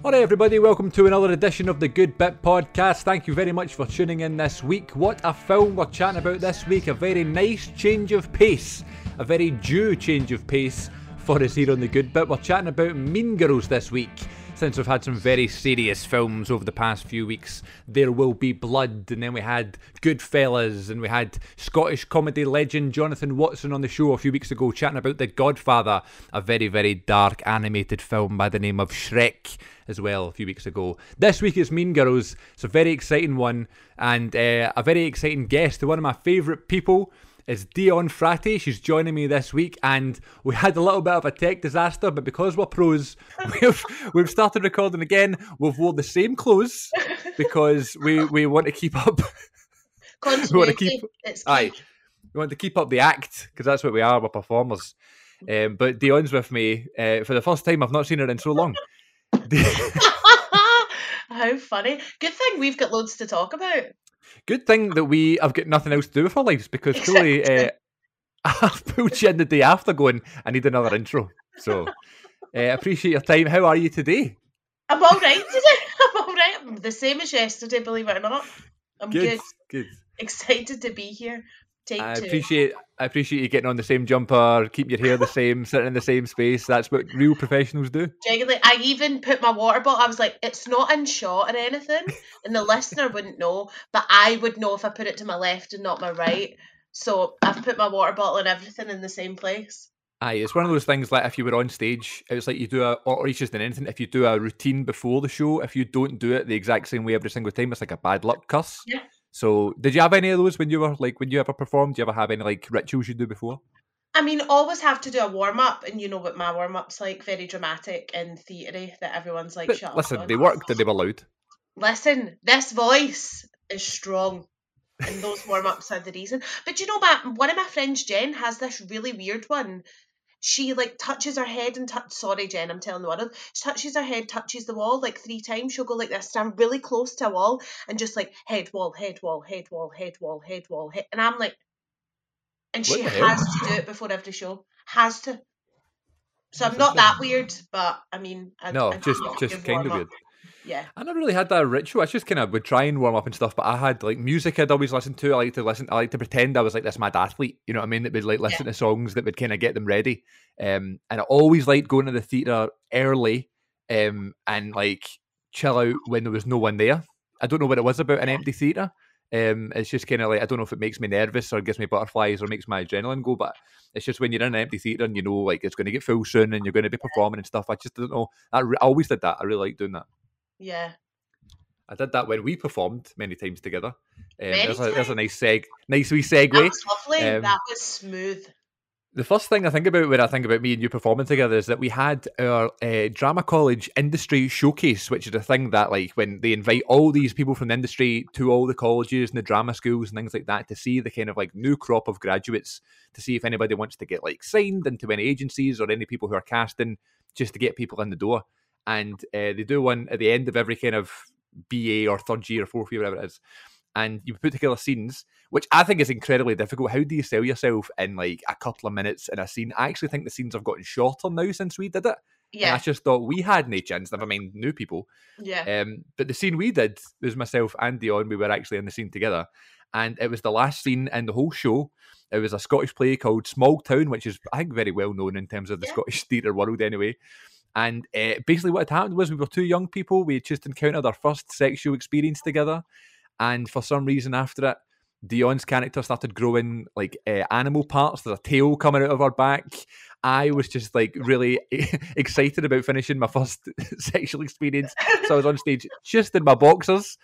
Alright everybody, welcome to another edition of the Good Bit Podcast. Thank you very much for tuning in this week. What a film we're chatting about this week. A very nice change of pace. A very due change of pace for us here on the Good Bit. We're chatting about Mean Girls this week. Since we've had some very serious films over the past few weeks. There Will Be Blood, and then we had Goodfellas, and we had Scottish comedy legend Jonathan Watson on the show a few weeks ago chatting about The Godfather, a very, very dark animated film by the name of Shrek as well a few weeks ago. This week is Mean Girls. It's a very exciting one, and a very exciting guest. One of my favourite people is Dion Frati. She's joining me this week, and we had a little bit of a tech disaster, but because we're pros, we've started recording again. We've worn the same clothes because we want to keep up. We want to keep up the act, because that's what we are. We're performers. But Dion's with me for the first time. I've not seen her in so long. How funny. Good thing we've got loads to talk about. Good thing that we have got nothing else to do with our lives, because clearly I've pulled you in the day after going, I need another intro. So appreciate your time. How are you today? I'm all right today. I'm all right. I'm the same as yesterday, believe it or not. I'm good. Excited to be here. I appreciate you getting on the same jumper, keep your hair the same, sitting in the same space. That's what real professionals do. Genuinely, I even put my water bottle. I was like, it's not in shot or anything, and the listener wouldn't know, but I would know if I put it to my left and not my right. So I've put my water bottle and everything in the same place. Aye, it's one of those things like if you were on stage, it's like you do or it's just in anything, if you do a routine before the show, if you don't do it the exact same way every single time, it's like a bad luck curse. Yeah. So, did you have any of those when you ever performed? Do you ever have any like rituals you do before? I mean, always have to do a warm up, and you know what my warm up's like, very dramatic and theatery that everyone's like, but shut up. Listen, they worked and they were loud. Listen, this voice is strong, and those warm ups are the reason. But you know, one of my friends, Jen, has this really weird one. She like touches her head and sorry Jen, I'm telling the world. She touches her head, touches the wall like 3 times. She'll go like this, stand really close to a wall and just like head wall, head wall, head wall, head wall, head wall, head. And I'm like, and she has to do it before every show. Has to. So I'm not that weird, but I mean, just kind of weird. Yeah. I never really had that ritual. I just kind of would try and warm up and stuff, but I had like music I'd always listen to. I like to pretend I was like this mad athlete, you know what I mean? That would like listen to songs that would kind of get them ready. And I always liked going to the theatre early and like chill out when there was no one there. I don't know what it was about an empty theatre. It's just kind of like, I don't know if it makes me nervous or gives me butterflies or makes my adrenaline go, but it's just when you're in an empty theatre and you know like it's going to get full soon and you're going to be performing and stuff. I just don't know. I always did that. I really like doing that. Yeah. I did that when we performed many times together. There's a nice wee segue. That was lovely. That was smooth. The first thing I think about when I think about me and you performing together is that we had our drama college industry showcase, which is a thing that like when they invite all these people from the industry to all the colleges and the drama schools and things like that to see the kind of like new crop of graduates, to see if anybody wants to get like signed into any agencies or any people who are casting, just to get people in the door. And they do one at the end of every kind of BA or third year or fourth year, whatever it is. And you put together scenes, which I think is incredibly difficult. How do you sell yourself in like a couple of minutes in a scene? I actually think the scenes have gotten shorter now since we did it. Yeah. And I just thought we had no chance, never mind new people. Yeah. But the scene we did was myself and Dion. We were actually in the scene together. And it was the last scene in the whole show. It was a Scottish play called Small Town, which is, I think, very well known in terms of the Scottish theatre world anyway. And basically what had happened was we were 2 young people. We had just encountered our first sexual experience together. And for some reason after it, Dion's character started growing like animal parts. There's a tail coming out of her back. I was just like really excited about finishing my first sexual experience. So I was on stage just in my boxers,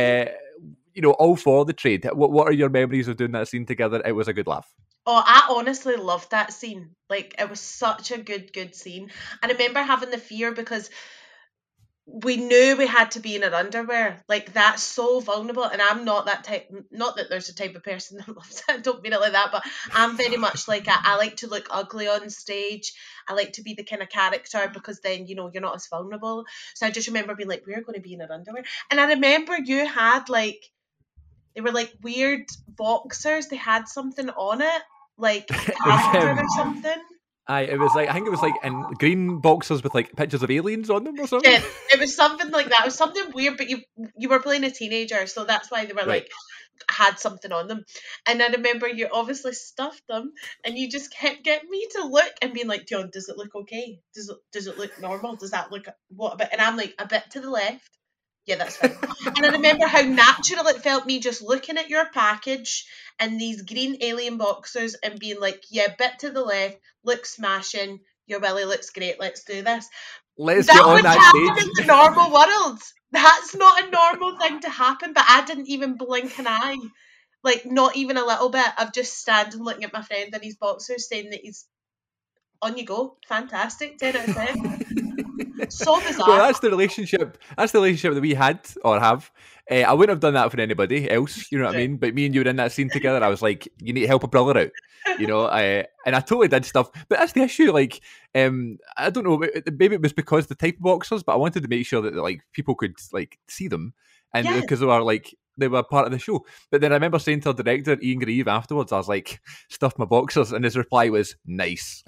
all for the trade. What are your memories of doing that scene together? It was a good laugh. Oh, I honestly loved that scene. Like, it was such a good scene. And I remember having the fear because we knew we had to be in our underwear. Like, that's so vulnerable. And I'm not that type, not that there's a type of person that loves it, I don't mean it like that, but I'm very much like, I like to look ugly on stage. I like to be the kind of character because then, you're not as vulnerable. So I just remember being like, we're going to be in our underwear. And I remember you had like, they were like weird boxers. They had something on it, like a or something. it was like, I think it was like in green boxes with like pictures of aliens on them or something. Yeah, it was something like that. It was something weird, but you were playing a teenager, so that's why they were Right. like had something on them. And I remember you obviously stuffed them, and you just kept getting me to look and being like, John, does it look okay? Does it look normal? Does that look what a bit? And I'm like, a bit to the left. Yeah, that's fine. And I remember how natural it felt me just looking at your package and these green alien boxers and being like, yeah, bit to the left, looks smashing, your willy looks great, let's do this. Let's get That on would that happen stage. in the normal world. That's not a normal thing to happen, but I didn't even blink an eye. Like, not even a little bit. I've just standing looking at my friend in his boxers saying that he's on you go. Fantastic. 10 out of 10. So bizarre. Well, that's the relationship. That's the relationship that we had or have. I wouldn't have done that for anybody else. You know what I mean? But me and you were in that scene together. I was like, you need to help a brother out. You know, and I totally did stuff. But that's the issue. Like, I don't know. Maybe it was because the type of boxers, but I wanted to make sure that like people could like see them, and Yeah. because they were part of the show. But then I remember saying to our director Ian Grieve afterwards, I was like, stuff my boxers, and his reply was nice.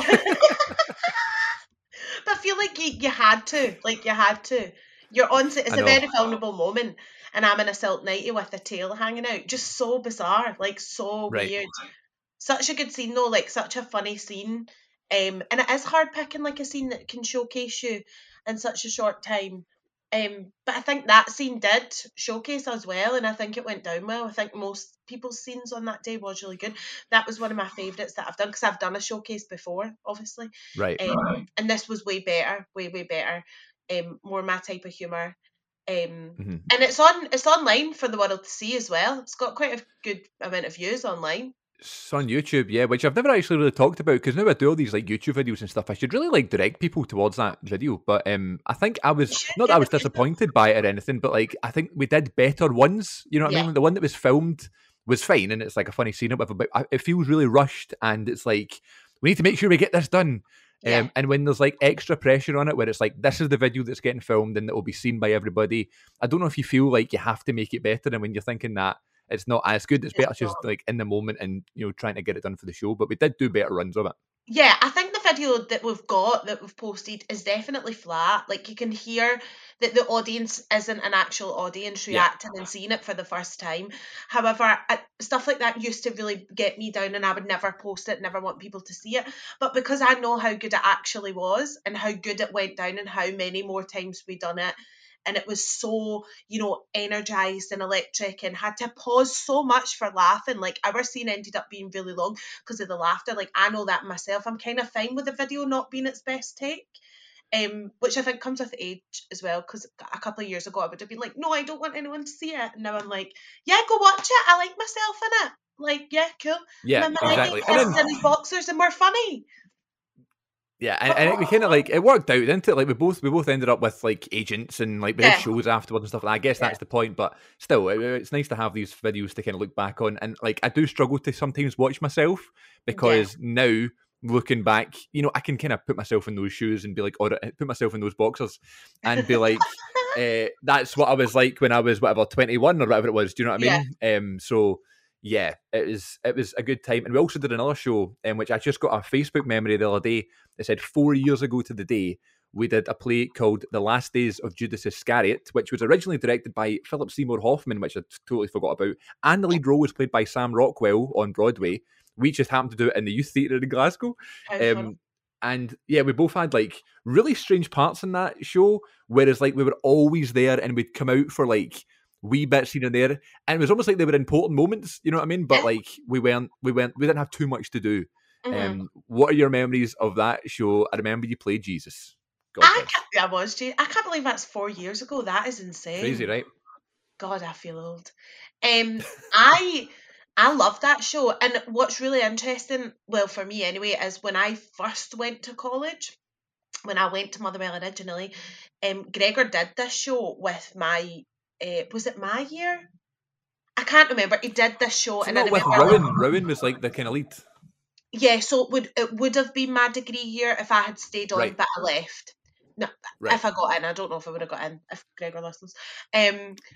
But I feel like you had to. Like, you had to. You're on set. It's I a know. very vulnerable moment. And I'm in a silk nightie with a tail hanging out. Just so bizarre. Like, so Right. weird. Such a good scene, though. Like, such a funny scene. And it is hard picking, like, a scene that can showcase you in such a short time. But I think that scene did showcase us well, and I think it went down well. I think most people's scenes on that day was really good. That was one of my favourites that I've done, because I've done a showcase before, obviously. Right. And this was way better, way better. More my type of humour. Mhm. And it's online for the world to see as well. It's got quite a good amount of views online. It's on YouTube, yeah, which I've never actually really talked about, because now I do all these like YouTube videos and stuff. I should really like direct people towards that video, but I think I was not that I was disappointed by it or anything, but like I think we did better ones. You know what I mean? The one that was filmed was fine, and it's like a funny scene or whatever, but it feels really rushed, and it's like we need to make sure we get this done. Yeah. And when there's like extra pressure on it, where it's like this is the video that's getting filmed and that will be seen by everybody, I don't know if you feel like you have to make it better, and when you're thinking that it's not as good, it's better just like in the moment and trying to get it done for the show. But we did do better runs of it. Yeah, I think the video that we've posted is definitely flat. Like, you can hear that the audience isn't an actual audience reacting and seeing it for the first time. However, stuff like that used to really get me down, and I would never post it, never want people to see it. But because I know how good it actually was and how good it went down and how many more times we done it, and it was so, energized and electric, and had to pause so much for laughing. Like, our scene ended up being really long because of the laughter. Like, I know that myself. I'm kind of fine with the video not being its best take. Which I think comes with age as well, because a couple of years ago I would have been like, no, I don't want anyone to see it. And now I'm like, yeah, go watch it. I like myself in it. Like, yeah, cool. Yeah, and then exactly. And then in his boxers, and we're funny. Yeah, and we kind of like it worked out, didn't it? Like we both ended up with like agents and like we did shows afterwards and stuff. And I guess that's the point. But still, it's nice to have these videos to kind of look back on. And like I do struggle to sometimes watch myself, because now looking back, I can kind of put myself in those shoes and be like, or put myself in those boxers and be like, that's what I was like when I was 21 or whatever it was. Do you know what I mean? So. Yeah, it was a good time. And we also did another show, which I just got a Facebook memory the other day that said 4 years ago to the day, we did a play called The Last Days of Judas Iscariot, which was originally directed by Philip Seymour Hoffman, which I totally forgot about. And the lead role was played by Sam Rockwell on Broadway. We just happened to do it in the Youth Theatre in Glasgow. And yeah, we both had like really strange parts in that show, whereas like we were always there and we'd come out for like wee bits here and there, and it was almost like they were important moments, you know what I mean? But like we didn't have too much to do. What are your memories of that show? I remember you played Jesus. I can't believe that's 4 years ago. That is insane. Crazy, right? God, I feel old. I love that show, and what's really interesting, well, for me anyway, is when I first went to college, when I went to Motherwell originally, Gregor did this show with my. Was it my year? I can't remember. He did this show, and I remember Rowan was like the kind of lead. Yeah, so it would have been my degree year if I had stayed on, but I left. No, if I got in, I don't know if I would have got in if Gregor listens.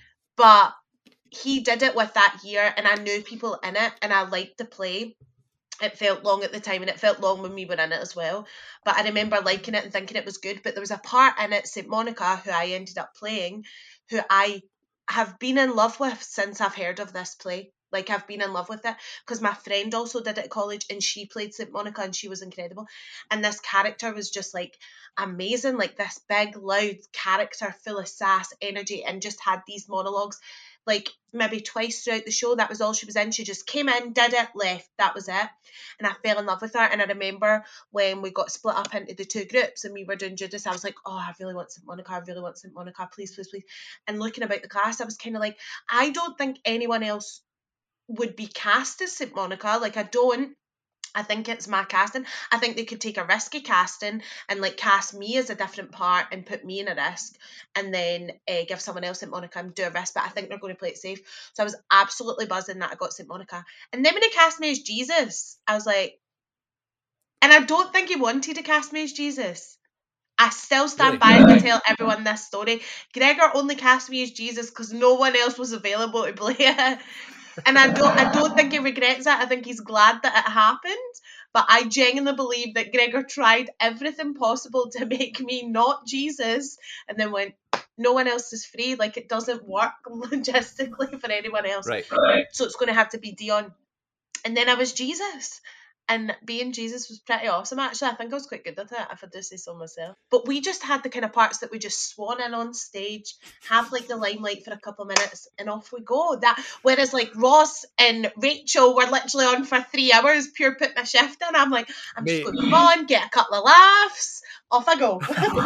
But he did it with that year, and I knew people in it, and I liked the play. It felt long at the time, and it felt long when we were in it as well. But I remember liking it and thinking it was good. But there was a part in it, St. Monica, who I ended up playing, who I have been in love with since I've heard of this play. Like, I've been in love with it because my friend also did it at college, and she played St. Monica, and she was incredible. And this character was just like amazing, like this big, loud character full of sass, energy, and just had these monologues like maybe twice throughout the show. That was all she was in. She just came in, did it, left. That was it. And I fell in love with her. And I remember when we got split up into the two groups and we were doing Judas, I was like, oh, I really want St. Monica. I really want St. Monica. Please, please, please. And looking about the cast, I was kind of like, I don't think anyone else would be cast as St. Monica. Like, I don't. I think it's my casting. I think they could take a risky casting and like cast me as a different part and put me in a risk, and then give someone else St. Monica and do a risk. But I think they're going to play it safe. So I was absolutely buzzing that I got St. Monica. And then when they cast me as Jesus, I was like, and I don't think he wanted to cast me as Jesus. I still stand by it and tell everyone this story. Gregor only cast me as Jesus because no one else was available to play it. And I don't think he regrets it. I think he's glad that it happened. But I genuinely believe that Gregor tried everything possible to make me not Jesus, and then went, no one else is free. Like, it doesn't work logistically for anyone else. Right. So it's going to have to be Dion. And then I was Jesus. And being Jesus was pretty awesome, actually. I think I was quite good at it, if I do say so myself. But we just had the kind of parts that we just swan in on stage, have like the limelight for a couple of minutes, and off we go. Whereas like Ross and Rachel were literally on for 3 hours, pure put my shift in. I'm like, I'm just going to move on, get a couple of laughs, off I go.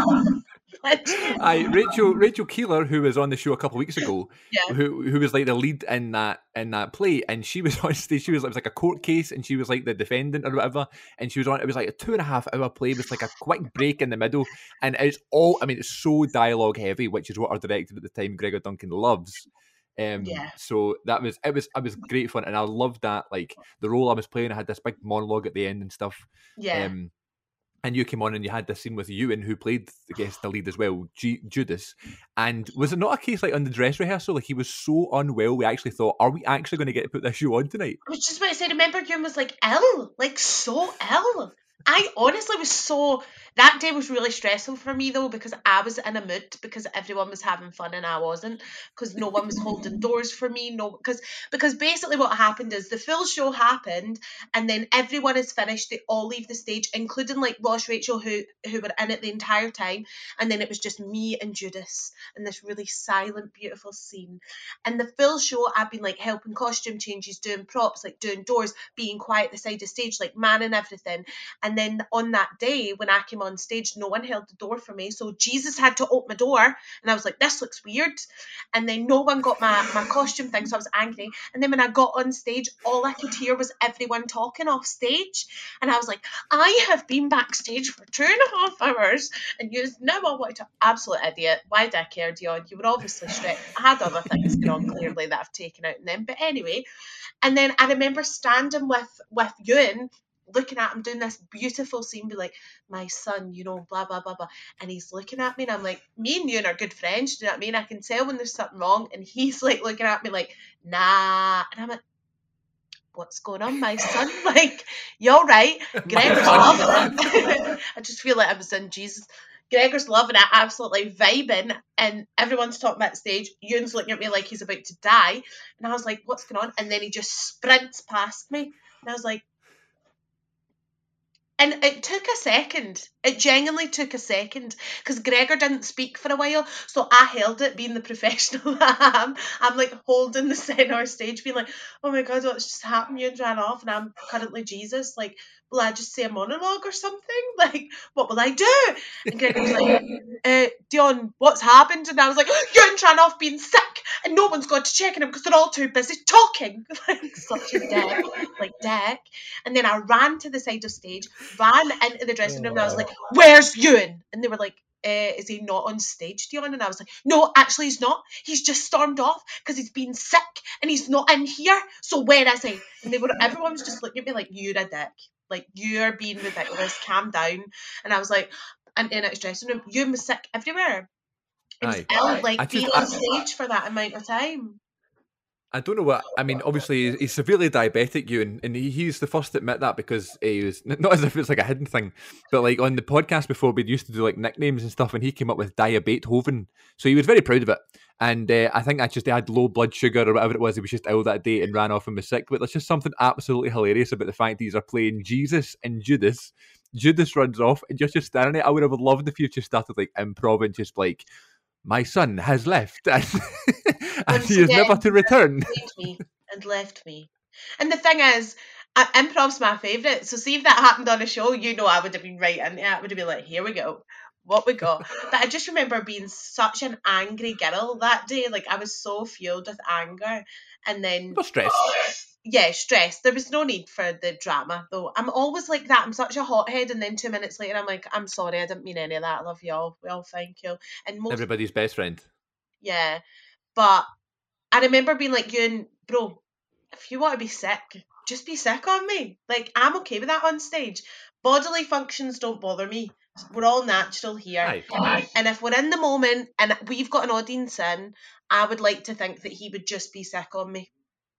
Rachel Keeler, who was on the show a couple of weeks ago, who was like the lead in that play, and she was on stage. It was like a court case, and she was like the defendant or whatever, and she was on. It was like a 2.5 hour play with like a quick break in the middle, and it's so dialogue heavy, which is what our director at the time, Gregor Duncan, loves. So it was great fun, and I loved that. Like, the role I was playing, I had this big monologue at the end and stuff. And you came on and you had this scene with Ewan, who played the lead as well, Judas. And was it not a case like on the dress rehearsal, like he was so unwell, we actually thought, are we actually going to get to put this show on tonight? I was just about to say, remember Ewan was like ill, like so ill. I honestly was that day was really stressful for me though, because I was in a mood because everyone was having fun and I wasn't, because no one was holding doors for me. Because basically what happened is the full show happened, and then everyone is finished, they all leave the stage, including like Ross, Rachel, who were in it the entire time, and then it was just me and Judas in this really silent, beautiful scene. And the full show I've been like helping costume changes, doing props, like doing doors, being quiet at the side of stage, like manning everything. And then on that day, when I came on stage, no one held the door for me. So Jesus had to open my door. And I was like, this looks weird. And then no one got my costume thing. So I was angry. And then when I got on stage, all I could hear was everyone talking off stage. And I was like, I have been backstage for 2.5 hours. And you now I wanted to, absolute idiot. Why did I care, Dion? You were obviously stressed. I had other things going on clearly that I've taken out in them. But anyway, and then I remember standing with Ewan, looking at him doing this beautiful scene, be like, my son, blah, blah, blah, blah. And he's looking at me and I'm like, me and Ewan are good friends, do you know what I mean? I can tell when there's something wrong. And he's like looking at me like, nah. And I'm like, what's going on, my son? Like, you all right? Gregor's loving it. I just feel like I was in Jesus. Gregor's loving it, absolutely vibing, and everyone's talking about the stage. Ewan's looking at me like he's about to die. And I was like, what's going on? And then he just sprints past me. And I was like, and it took a second. It genuinely took a second, because Gregor didn't speak for a while, so I held it, being the professional that I am. I'm like holding the centre stage, being like, oh my God, what's just happened? You ran off and I'm currently Jesus. Like, will I just say a monologue or something? Like, what will I do? And Gregor was like, Dion, what's happened? And I was like, Ewan ran off being sick and no one's got to check on him because they're all too busy talking. Like, such a dick. And then I ran to the side of stage, ran into the dressing room, and I was like, where's Ewan? And they were like, is he not on stage, Dion? And I was like, no, actually he's not. He's just stormed off because he's been sick and he's not in here. So where is he? And everyone was just looking at me like, you're a dick. Like, you're being ridiculous. Calm down. And I was like, and in his dressing room, Ewan was sick everywhere. He was ill, being on stage for that amount of time. I don't know what I mean. Obviously, he's severely diabetic, Ewan, and he's the first to admit that because he was not as if it's like a hidden thing, but like on the podcast before, we used to do like nicknames and stuff, and he came up with Diabeethoven, so he was very proud of it. And I think that's just he had low blood sugar or whatever it was. He was just ill that day and ran off and was sick. But there's just something absolutely hilarious about the fact that he's playing Jesus and Judas. Judas runs off, and you're just staring at it. I would have loved if you just started like improv and just like, my son has left, and, and he is never to return. Me and left me. And the thing is, improv's my favourite. So see if that happened on a show, I would have been right in it. I would have been like, here we go. What we got. But I just remember being such an angry girl that day. Like, I was so fueled with anger. And then... stress. Yeah, stress. There was no need for the drama, though. I'm always like that. I'm such a hothead, and then 2 minutes later, I'm like, I'm sorry, I didn't mean any of that. I love y'all. Well, thank you. And Everybody's best friend. Yeah. But I remember being like, bro, if you want to be sick, just be sick on me. Like, I'm okay with that on stage. Bodily functions don't bother me. We're all natural here. Aye. And if we're in the moment and we've got an audience in, I would like to think that he would just be sick on me.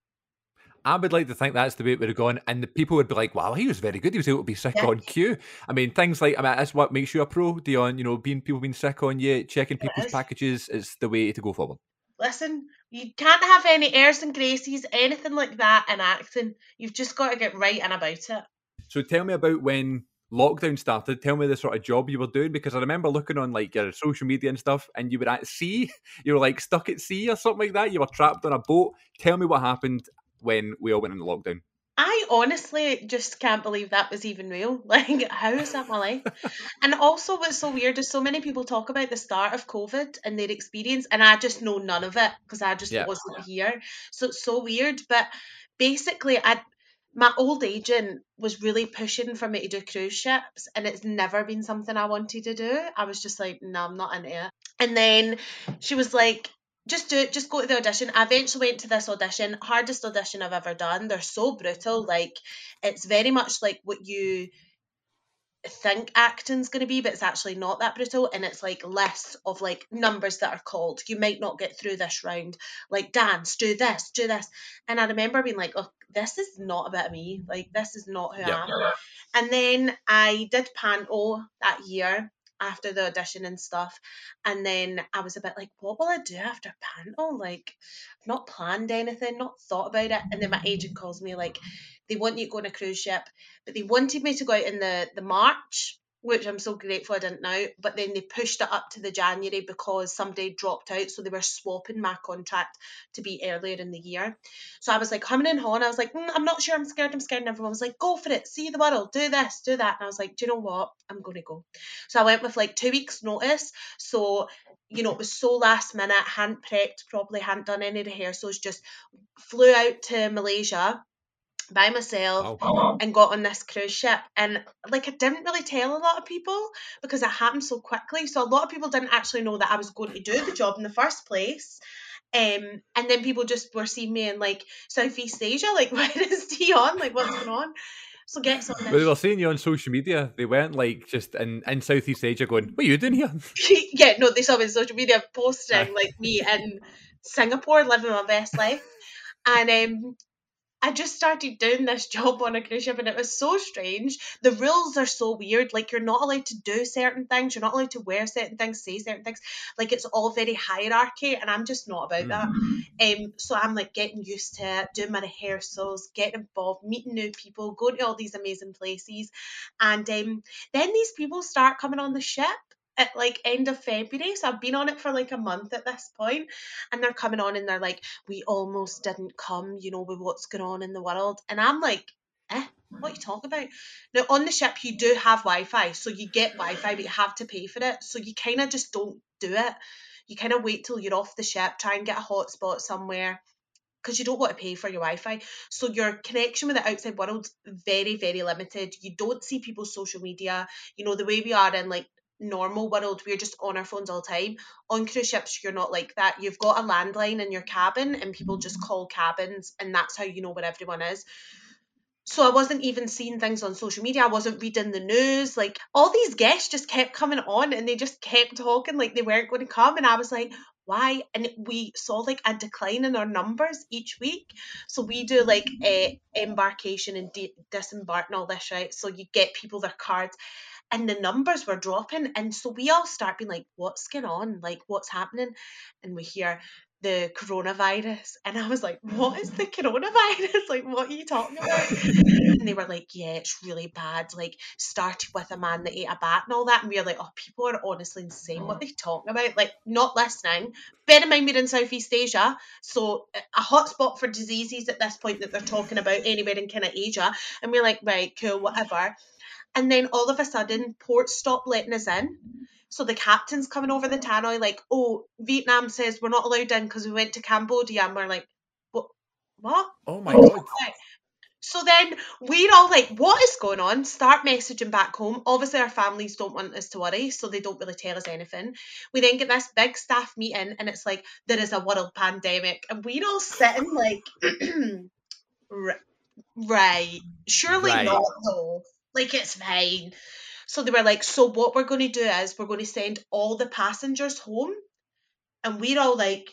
I would like to think that's the way it would have gone, and the people would be like, wow, he was very good. He was able to be sick on cue. I mean, things like, that's what makes you a pro, Dion, people being sick on you, checking people's packages is the way to go forward. Listen, you can't have any airs and graces, anything like that in acting. You've just got to get right in about it. So tell me about when lockdown started. Tell me the sort of job you were doing, because I remember looking on like your social media and stuff, and you were at sea. You were like stuck at sea or something like that. You were trapped on a boat. Tell me what happened when we all went into lockdown. I honestly just can't believe that was even real. Like, how is that my life? And also what's so weird is so many people talk about the start of COVID and their experience, and I just know none of it because I just wasn't here. So it's so weird. But basically, my old agent was really pushing for me to do cruise ships, and it's never been something I wanted to do. I was just like, no, I'm not into it. And then she was like, just do it, just go to the audition. I eventually went to this audition, hardest audition I've ever done. They're so brutal. Like, it's very much like what you think acting's going to be, but it's actually not that brutal. And it's like lists of like numbers that are called. You might not get through this round. Like, dance, do this, do this. And I remember being like, oh, this is not about me. Like, this is not who I am. And then I did Panto that year after the audition and stuff, and then I was a bit like, what will I do after Panto? Like, I've not planned anything, not thought about it. And then my agent calls me like, they want you to go on a cruise ship, but they wanted me to go out in the March, which I'm so grateful I didn't now, but then they pushed it up to the January because somebody dropped out, so they were swapping my contract to be earlier in the year. So I was like humming and hawing. I was like, I'm not sure, I'm scared. And everyone was like, go for it, see the world, do this, do that. And I was like, do you know what, I'm going to go. So I went with like 2 weeks notice. So, it was so last minute, hadn't prepped properly, hadn't done any rehearsals, just flew out to Malaysia by myself and got on this cruise ship. And like, I didn't really tell a lot of people because it happened so quickly. So a lot of people didn't actually know that I was going to do the job in the first place. And then people just were seeing me in like Southeast Asia, like, where is Dion? Like, what's going on? So get something. Well, they were seeing you on social media. They weren't like just in Southeast Asia going, what are you doing here? Yeah, no, they saw me on social media posting like me in Singapore living my best life. And I just started doing this job on a cruise ship, and it was so strange. The rules are so weird. Like, you're not allowed to do certain things. You're not allowed to wear certain things, say certain things. Like, it's all very hierarchy, and I'm just not about that. So I'm like getting used to it, doing my rehearsals, getting involved, meeting new people, going to all these amazing places. And then these people start coming on the ship at like end of February. So I've been on it for like a month at this point, and they're coming on and they're like, we almost didn't come, with what's going on in the world. And I'm like, what are you talking about? Now on the ship you do have Wi-Fi, so you get Wi-Fi, but you have to pay for it. So you kind of just don't do it. You kind of wait till you're off the ship, try and get a hotspot somewhere, because you don't want to pay for your Wi-Fi. So your connection with the outside world's very, very limited. You don't see people's social media, the way we are in like normal world. We're just on our phones all the time. On cruise ships you're not like that. You've got a landline in your cabin, and people just call cabins, and that's how you know where everyone is. So I wasn't even seeing things on social media. I wasn't reading the news. Like, all these guests just kept coming on, and they just kept talking like they weren't going to come. And I was like, why? And we saw like a decline in our numbers each week. So we do like embarkation and disembark and all this, right? So you get people their cards, and the numbers were dropping, and so we all start being like, what's going on, like what's happening? And we hear the coronavirus, and I was like, what is the coronavirus? Like, what are you talking about? And they were like, yeah, it's really bad, like started with a man that ate a bat and all that. And we were like, oh, people are honestly insane, what are they talking about, like not listening. Bear in mind we're in Southeast Asia, so a hotspot for diseases at this point that they're talking about anywhere in kind of Asia. And we're like, right, cool, whatever. And then all of a sudden, ports stopped letting us in. So the captain's coming over the tannoy like, oh, Vietnam says we're not allowed in because we went to Cambodia. And we're like, what? Oh my God. So then we're all like, what is going on? Start messaging back home. Obviously, our families don't want us to worry, so they don't really tell us anything. We then get this big staff meeting, and it's like, there is a world pandemic. And we're all sitting like, right, surely Right. not though. Like, it's fine. So they were like, so what we're going to do is we're going to send all the passengers home. And we're all like,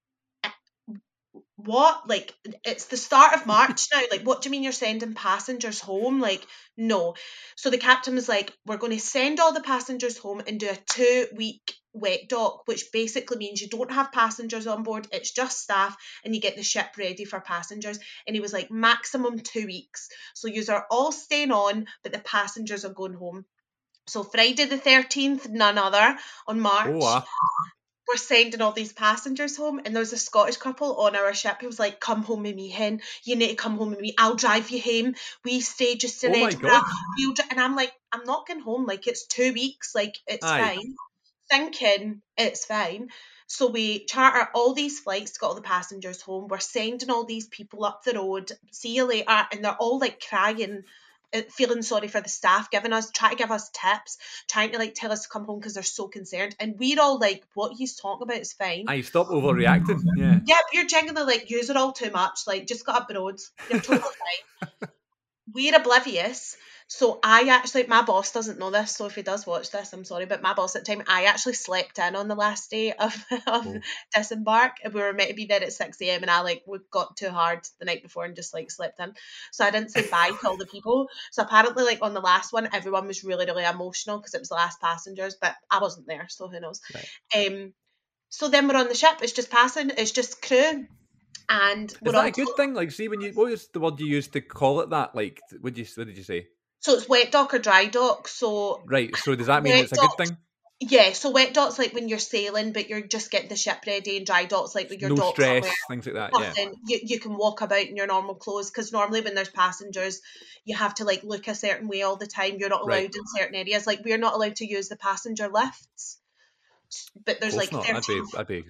what? Like, it's the start of March now. Like, what do you mean you're sending passengers home? Like, no. So the captain was like, we're going to send all the passengers home and do a 2-week wet dock, which basically means you don't have passengers on board. It's just staff, and you get the ship ready for passengers. And he was like, maximum 2 weeks. So yous are all staying on, but the passengers are going home. So Friday the 13th, none other, on March, we're sending all these passengers home, and there was a Scottish couple on our ship who was like, come home with me, hen. You need to come home with me. I'll drive you home. We stay just in Edinburgh. And I'm like, I'm not going home. Like, it's 2 weeks. Like, it's fine. Thinking it's fine. So we charter all these flights to get all the passengers home. We're sending all these people up the road. See you later. And they're all like crying, feeling sorry for the staff, trying to give us tips, trying to like tell us to come home because they're so concerned. And we're all like, what he's talking about is fine. Stop overreacting. Yeah. Yeah, you're genuinely like, use it all too much. Like, just got up the roads. You're totally fine. We're oblivious. So I actually, my boss doesn't know this, so if he does watch this, I'm sorry, but my boss at the time, I actually slept in on the last day of disembark. We were meant to be there at 6 a.m. and we got too hard the night before and just like slept in. So I didn't say bye to all the people. So apparently like on the last one, everyone was really, really emotional because it was the last passengers, but I wasn't there, so who knows. Right. So then we're on the ship, it's just crew. And is that a good thing? Like, see, what was the word you used to call it that? Like, what did you say? So it's wet dock or dry dock. So right. So does that mean it's a good thing? Yeah. So wet dock's like when you're sailing, but you're just getting the ship ready, and dry dock's like when you're no stress, things like that. Nothing. Yeah. You can walk about in your normal clothes, because normally when there's passengers, you have to like look a certain way all the time. You're not allowed in certain areas. Like, we're not allowed to use the passenger lifts. But there's like 13... I'd be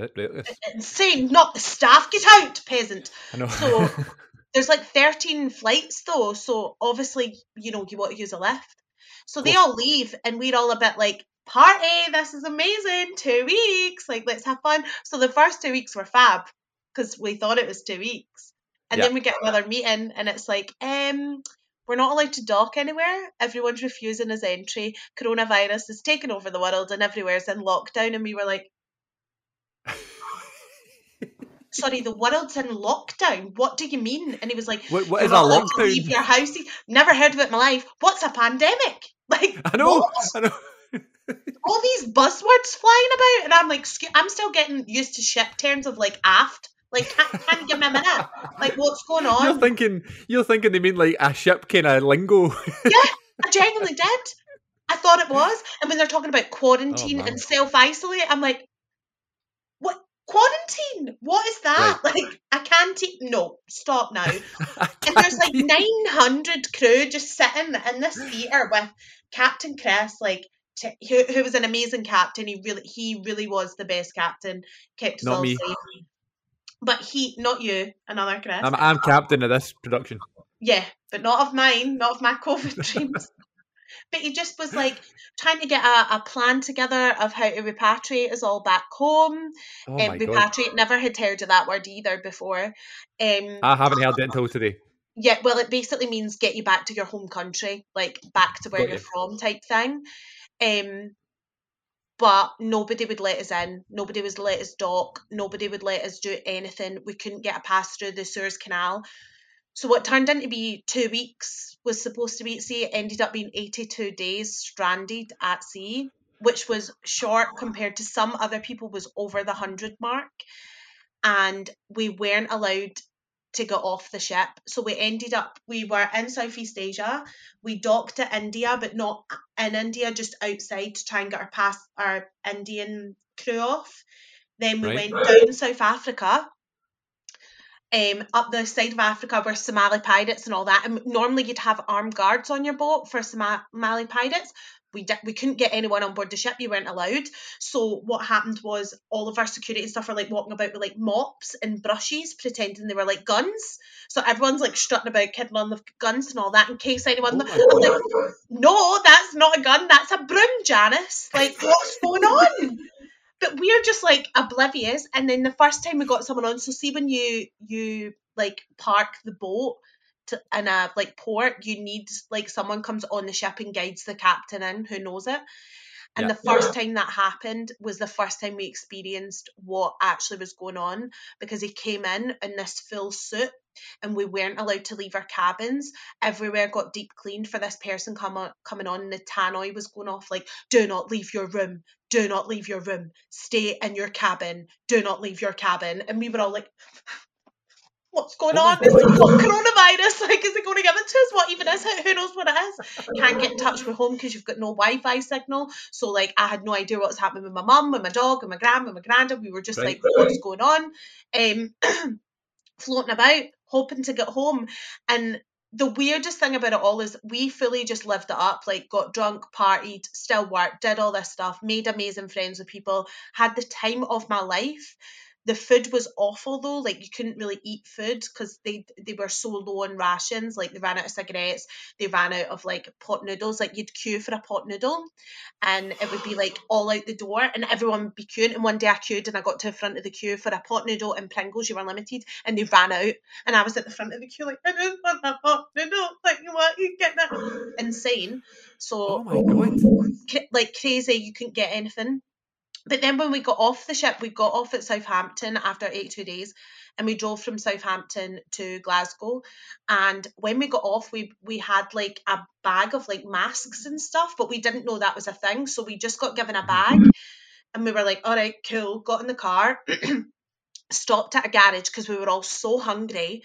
insane. Not the staff. Get out, peasant. I know. So there's like 13 flights though. So obviously, you want to use a lift. So they all leave, and we're all a bit like, party, this is amazing, 2 weeks, like, let's have fun. So the first 2 weeks were fab, because we thought it was 2 weeks. And then we get another meeting, and it's like, we're not allowed to dock anywhere. Everyone's refusing us entry. Coronavirus has taken over the world, and everywhere's in lockdown. And we were like, sorry, the world's in lockdown? What do you mean? And he was like, what is a lockdown? To leave your house. Never heard of it in my life. What's a pandemic? Like, I know. All these buzzwords flying about, and I'm like, I'm still getting used to ship terms of like aft. Like, can't give me a minute. Like, what's going on? You're thinking they mean like a ship kind of lingo. Yeah, I genuinely did. I thought it was. And when they're talking about quarantine and self-isolate, I'm like, what? Quarantine? What is that? Right. Like, I can't no, stop now. And there's like 900 crew just sitting in this theatre with Captain Chris, like, who was an amazing captain. He really was the best captain. Kept us all safe. But not you, another Chris. I'm captain of this production. Yeah, but not of mine, not of my COVID dreams. But he just was like trying to get a plan together of how to repatriate us all back home. Repatriate, never had heard of that word either before. I haven't heard it until today. Yeah, well, it basically means get you back to your home country, like back to where you're from type thing. but nobody would let us in. Nobody would let us dock. Nobody would let us do anything. We couldn't get a pass through the Suez Canal. So what turned into be 2 weeks was supposed to be at sea. It ended up being 82 days stranded at sea, which was short compared to some other people, was over the 100 mark. And we weren't allowed to get off the ship. So we were in Southeast Asia. We docked to India, but not in India, just outside to try and get our Indian crew off. Then we went down South Africa, up the side of Africa where Somali pirates and all that. And normally you'd have armed guards on your boat for Somali pirates. We couldn't get anyone on board the ship. You weren't allowed. So what happened was all of our security and stuff are like walking about with like mops and brushes, pretending they were like guns. So everyone's like strutting about, kidding on the guns and all that in case anyone. I'm like, no, that's not a gun. That's a broom, Janice. Like, what's going on? But we're just like oblivious. And then the first time we got someone on, so see when you like park the boat in a like port, you need like someone comes on the ship and guides the captain in who knows it. And the first time that happened was the first time we experienced what actually was going on, because he came in this full suit and we weren't allowed to leave our cabins. Everywhere got deep cleaned for this person coming on, and the tannoy was going off like, do not leave your room, do not leave your room, stay in your cabin, do not leave your cabin. And we were all like, what's going on? What coronavirus? Like, is it going to give it to us? What even is it? Who knows what it is? Can't get in touch with home because you've got no Wi-Fi signal. So, like, I had no idea what was happening with my mum, with my dog, with my gran, with my granda. We were just like, what's going on? Floating about, hoping to get home. And the weirdest thing about it all is we fully just lived it up, like got drunk, partied, still worked, did all this stuff, made amazing friends with people, had the time of my life. The food was awful though, like you couldn't really eat food because they were so low on rations. Like they ran out of cigarettes, they ran out of like pot noodles. Like you'd queue for a pot noodle and it would be like all out the door and everyone would be queuing. And one day I queued and I got to the front of the queue for a pot noodle and Pringles, you were limited, and they ran out and I was at the front of the queue like, I just want a pot noodle, like what, you get that? Insane. So, oh my God. Like crazy, you couldn't get anything. But then when we got off the ship, we got off at Southampton after 82 days and we drove from Southampton to Glasgow. And when we got off, we had like a bag of like masks and stuff, but we didn't know that was a thing. So we just got given a bag and we were like, all right, cool. Got in the car, stopped at a garage because we were all so hungry.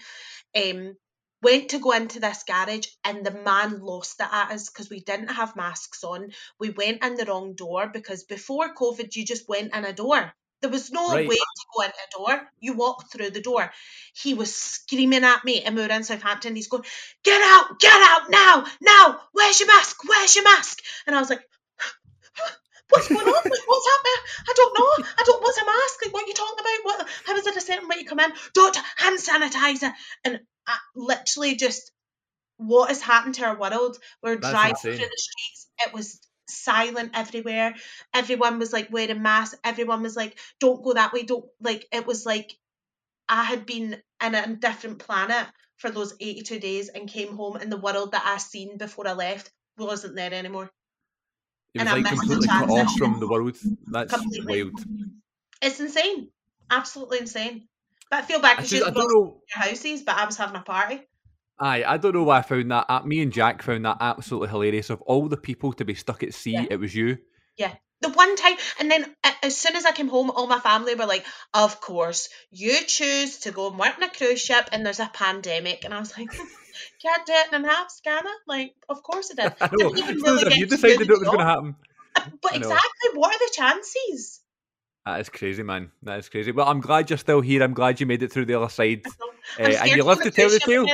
Went to go into this garage and the man lost it at us because we didn't have masks on. We went in the wrong door because before COVID, you just went in a door. There was no way to go in a door. You walked through the door. He was screaming at me and we were in Southampton. He's going, get out now, where's your mask? And I was like, what's going on? What's happening? I don't know. What's a mask? Like, what are you talking about? How is it a certain way you come in? Don't, hand sanitizer. And I literally just, what has happened to our world? We're driving through the streets. It was silent everywhere. Everyone was like wearing masks. Everyone was like, don't go that way. Don't, like, it was like I had been in a different planet for those 82 days and came home and the world that I seen before I left wasn't there anymore. It was like completely cut off from the world. That's wild. It's insane. Absolutely insane. But I feel bad because you don't know your houses, but I was having a party. Aye, I don't know why I found that. Me and Jack found that absolutely hilarious. Of all the people to be stuck at sea, it was you. Yeah. The one time, and then as soon as I came home, all my family were like, of course, you choose to go and work on a cruise ship and there's a pandemic. And I was like, can't do it in an app scanner. Like, of course it did. I know. Really you decided it was going to happen. But exactly, what are the chances? That is crazy, man. That is crazy. Well, I'm glad you're still here. I'm glad you made it through the other side. And you love to tell the tale.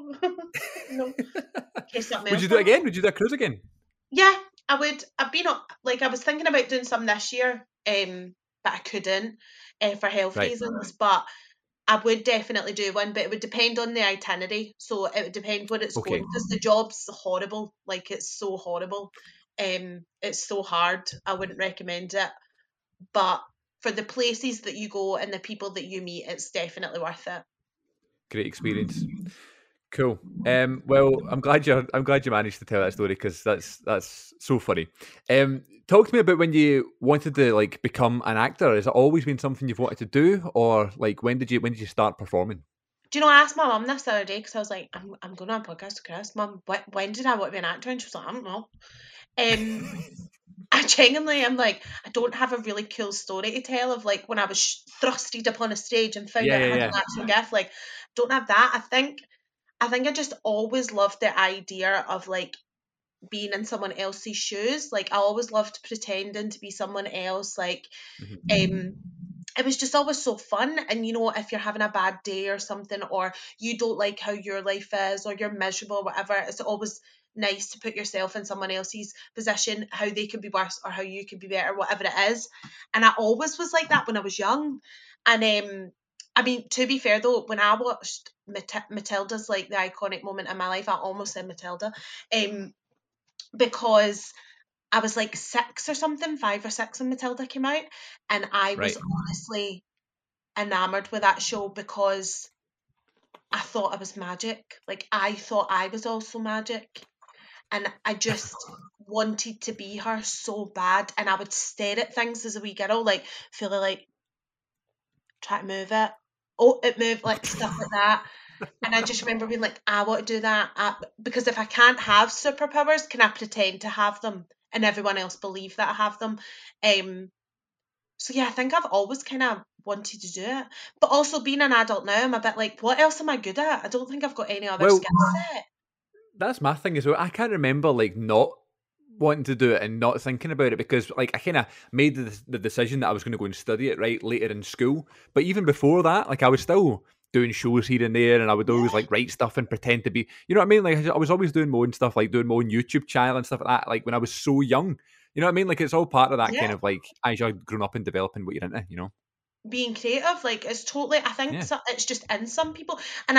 No. Would you do it again? Would you do a cruise again? Yeah, I would. I was thinking about doing some this year, but I couldn't for health reasons. But I would definitely do one, but it would depend on the itinerary. So it would depend where it's going, because the job's horrible. Like, it's so horrible. It's so hard. I wouldn't recommend it. But for the places that you go and the people that you meet, it's definitely worth it. Great experience. Cool. Well, I'm glad you managed to tell that story, because that's so funny. Talk to me about when you wanted to like become an actor. Has it always been something you've wanted to do, or like when did you start performing? Do you know, I asked my mum this the other day because I was like, I'm going on a podcast with Chris. Mum, when did I want to be an actor? And she was like, I don't know. I genuinely am like, I don't have a really cool story to tell of like when I was thrusted upon a stage and found Yeah, out I yeah, had yeah. an actual gift. Like, don't have that. I think I just always loved the idea of like being in someone else's shoes. Like, I always loved pretending to be someone else. Like, Mhm. um, it was just always so fun. And if you're having a bad day or something, or you don't like how your life is, or you're miserable, or whatever, it's always nice to put yourself in someone else's position, how they could be worse or how you could be better, whatever it is. And I always was like that when I was young. And I mean, to be fair though, when I watched Matilda's like the iconic moment in my life, I almost said Matilda, because I was like 6 or something, 5 or 6 when Matilda came out, and I was Right. honestly enamored with that show because I thought I was magic. Like, I thought I was also magic, and I just wanted to be her so bad. And I would stare at things as a wee girl, like feeling like try to move it. Oh, it moved, like stuff like that. And I just remember being like, I want to do that, because if I can't have superpowers, can I pretend to have them and everyone else believe that I have them? Um, So yeah, I think I've always kind of wanted to do it. But also being an adult now, I'm a bit like, what else am I good at? I don't think I've got any other Well, skill set. that's my thing as well. I can't remember like not wanting to do it and not thinking about it because like I kind of made the decision that I was going to go and study it right later in school. But even before that, like I was still doing shows here and there, and I would always Yeah, like write stuff and pretend to be, you know what I mean? Like I was always doing my own stuff, like doing my own YouTube channel and stuff like that. Like when I was so young, you know what I mean? Like it's all part of that kind yeah. of like as you're grown up and developing what you're into, you know? Being creative, like it's totally. I think Yeah. so, it's just in some people, and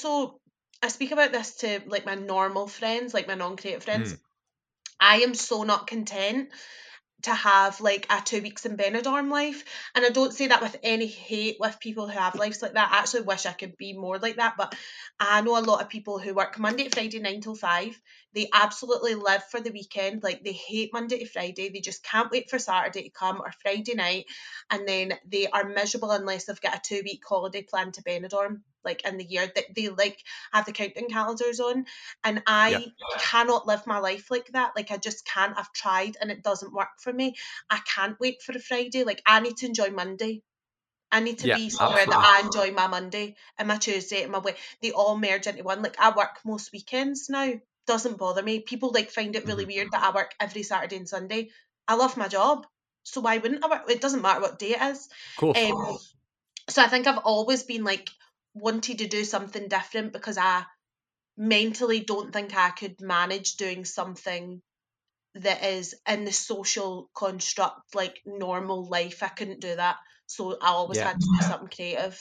I speak about this to like my normal friends, like my non-creative friends. Mm. I am so not content to have like a 2 weeks in Benidorm life. And I don't say that with any hate with people who have lives like that. I actually wish I could be more like that. But I know a lot of people who work Monday to Friday, 9 till 5. They absolutely live for the weekend. Like they hate Monday to Friday. They just can't wait for Saturday to come or Friday night. And then they are miserable unless they've got a 2 week holiday planned to Benidorm, like in the year that they like have the counting calendars on. And Yeah. I cannot live my life like that. Like I just can't. I've tried and it doesn't work for me. I can't wait for a Friday. Like I need to enjoy Monday. I need to Yeah, be somewhere that absolutely. I enjoy my Monday and my Tuesday and my way. They all merge into one. Like I work most weekends now. Doesn't bother me. People like find it really Mhm. weird that I work every Saturday and Sunday. I love my job. So why wouldn't I work? It doesn't matter what day it is. Of course. So I think I've always been like wanting to do something different because I mentally don't think I could manage doing something that is in the social construct like normal life. I couldn't do that. So I always Yeah. had to do something creative.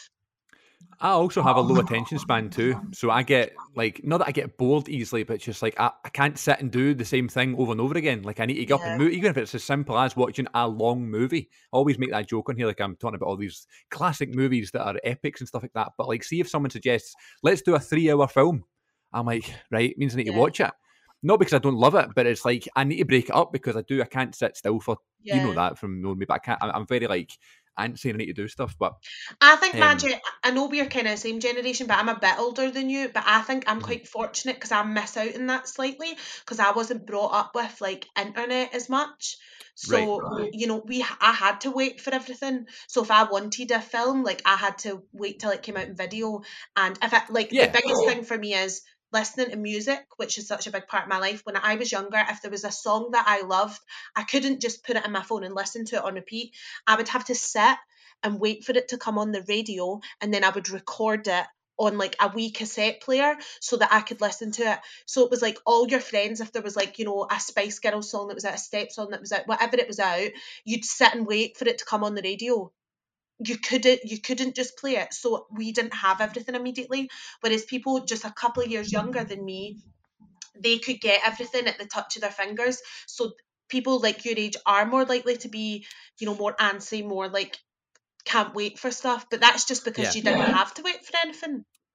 I also have a low attention span too. So I get like not that I get bored easily, but it's just like I can't sit and do the same thing over and over again. Like I need to get up and Yeah. move, even if it's as simple as watching a long movie. I always make that joke on here, like I'm talking about all these classic movies that are epics and stuff like that. But like see if someone suggests, let's do a 3 hour film. I'm like, right, it means I need to Yeah. watch it. Not because I don't love it, but it's like I need to break it up because I can't sit still for you know Yeah. that from knowing me, but I can't I'm very like antsy. I need to do stuff. But I think um Magic, I know we're kind of same generation, but I'm a bit older than you. But I think I'm mhm. quite fortunate because I miss out in that slightly because I wasn't brought up with like internet as much. Right. So, I had to wait for everything. So if I wanted a film, like I had to wait till it came out in video. And if I, like the Yeah. biggest thing for me is listening to music, which is such a big part of my life. When I was younger, if there was a song that I loved, I couldn't just put it in my phone and listen to it on repeat. I would have to sit and wait for it to come on the radio, and then I would record it on like a wee cassette player so that I could listen to it. So it was like all your friends, if there was like, a Spice Girls song that was out, a Step song that was out, whatever it was out, you'd sit and wait for it to come on the radio. You couldn't just play it. So we didn't have everything immediately. Whereas people just a couple of years younger than me, they could get everything at the touch of their fingers. So people like your age are more likely to be, more antsy, more like can't wait for stuff, but that's just because Yeah. you didn't have to wait for anything.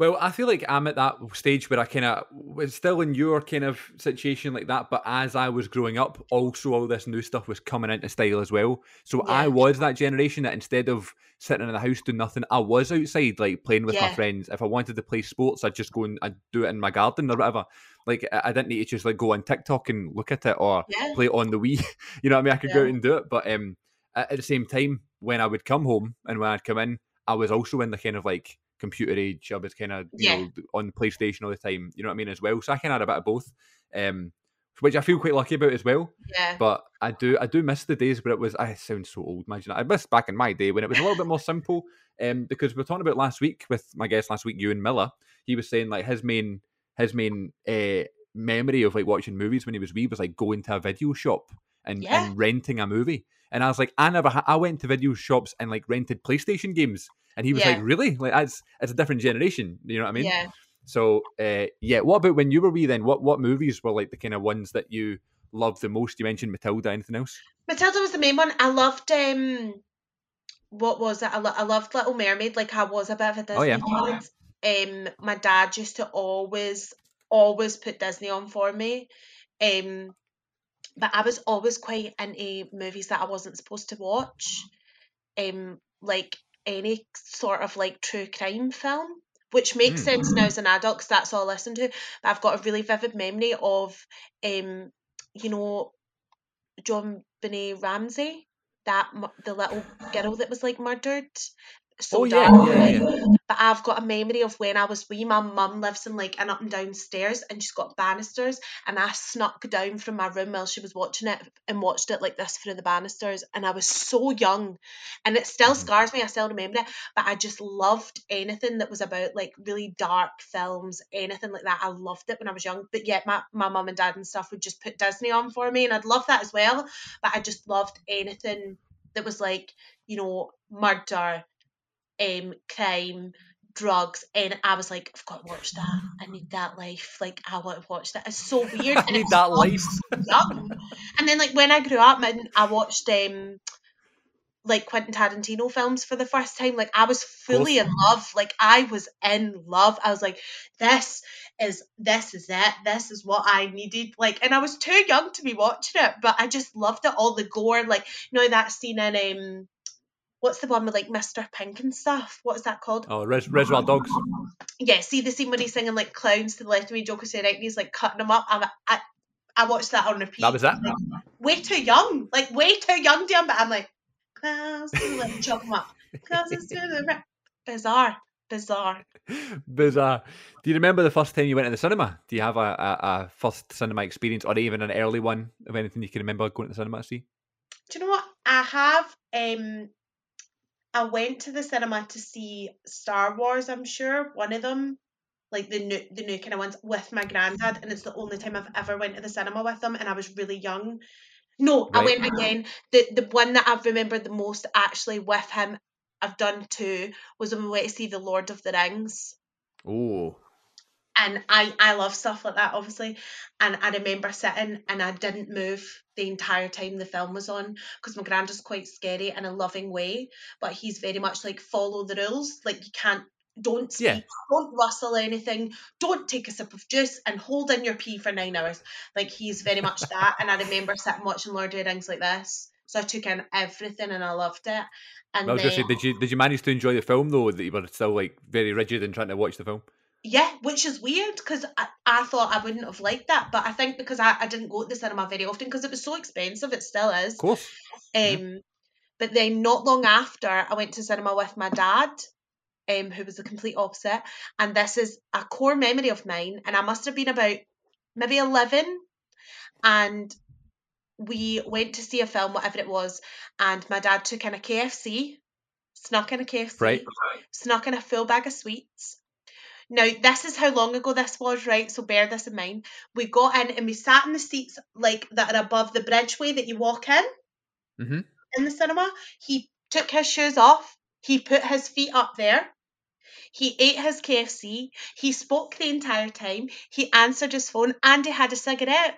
Well, I feel like I'm at that stage where I kind of was still in your kind of situation like that, but as I was growing up, also all this new stuff was coming into style as well. So I Yeah, was that generation that instead of sitting in the house doing nothing, I was outside like playing with my yeah, friends. If I wanted to play sports, I'd just go and I'd do it in my garden or whatever. Like I didn't need to just like go on TikTok and look at it or yeah, play it on the Wii. You know what I mean? I could go yeah, out and do it, but at the same time, when I would come home and when I'd come in, I was also in the kind of like computer age. I was kind of, you yeah. know, on PlayStation all the time. You know what I mean as well. So I kind of had a bit of both, which I feel quite lucky about as well. Yeah. But I do miss the days where it was. I sound so old. Imagine I miss back in my day when it was a little bit more simple. Because we were talking about last week with my guest last week, Ewan Miller. He was saying like his main memory of like watching movies when he was wee was like going to a video shop and Yeah, renting a movie. And I was like, I went to video shops and like rented PlayStation games. And he was like, yeah, really? Like it's a different generation. You know what I mean? yeah. So yeah. What about when you were wee then? What movies were like the kind of ones that you loved the most? You mentioned Matilda. Anything else? Matilda was the main one. I loved what was it? I loved Little Mermaid. Like I was a bit of a Oh yeah. Disney kid. My dad used to always put Disney on for me. Um, but I was always quite into movies that I wasn't supposed to watch. Like any sort of like true crime film, which makes Mm. sense now as an adult because that's all I listen to. But I've got a really vivid memory of, you know, John Benet Ramsey, the little girl that was like murdered. Oh So yeah, dark, yeah, right? yeah. But I've got a memory of when I was wee. My mum lives in like an up and down stairs, and she's got banisters. And I snuck down from my room while she was watching it and watched it like this through the banisters. And I was so young, and it still Mhm. scars me. I still remember it. But I just loved anything that was about like really dark films, anything like that. I loved it when I was young. But yet my mum and dad and stuff would just put Disney on for me, and I'd love that as well. But I just loved anything that was like, murder, crime, drugs, and I was like, I've got to watch that. I need that life. Like, I want to watch that. It's so weird, I and it need was that all life. so young. And then, like, when I grew up and I watched like Quentin Tarantino films for the first time, like I was Of course. fully in love. Like I was in love. I was like, this is it. This is what I needed. Like, and I was too young to be watching it, but I just loved it. All the gore, like that scene in what's the one with like Mr. Pink and stuff? What is that called? Oh, Reservoir Dogs. Yeah, see the scene where he's singing like clowns to the left of me, Joker to the right, and he's like cutting them up. I watched that on That repeat. was it. Like, way too young, Dion, but I'm like, clowns to the left, chop them up. Clowns to the right. Bizarre. Bizarre. Do you remember the first time you went to the cinema? Do you have a first cinema experience or even an early one of anything you can remember going to the cinema to see? Do you know what? I have I went to the cinema to see Star Wars, I'm sure, one of them, like the new kind of ones with my granddad, and it's the only time I've ever went to the cinema with him, and I was really young. No, I Right. went again. The one that I've remembered the most actually with him, I've done two, was when we went to see The Lord of the Rings. Oh. And I love stuff like that, obviously. And I remember sitting and I didn't move the entire time the film was on because my granddad's quite scary in a loving way, but he's very much like follow the rules. Like don't Yeah. speak, don't rustle anything, don't take a sip of juice, and hold in your pee for 9 hours. Like he's very much that. And I remember sitting watching Lord of the Rings like this. So I took in everything and I loved it. I And was going to then say, did you manage to enjoy the film though? That you were still like very rigid in trying to watch the film. yeah, which is weird because I thought I wouldn't have liked that, but I think because I didn't go to the cinema very often because it was so expensive, it still Of is. course. But then not long after, I went to cinema with my dad, who was the complete opposite, and this is a core memory of mine, and I must have been about maybe 11, and we went to see a film, whatever it was, and my dad took in a KFC, snuck in a KFC, Right. snuck in a full bag of sweets. Now, this is how long ago this was, right? So bear this in mind. We got in and we sat in the seats like that are above the bridgeway that you walk Mm-hmm. in the cinema. He took his shoes off. He put his feet up there. He ate his KFC. He spoke the entire time. He answered his phone and he had a cigarette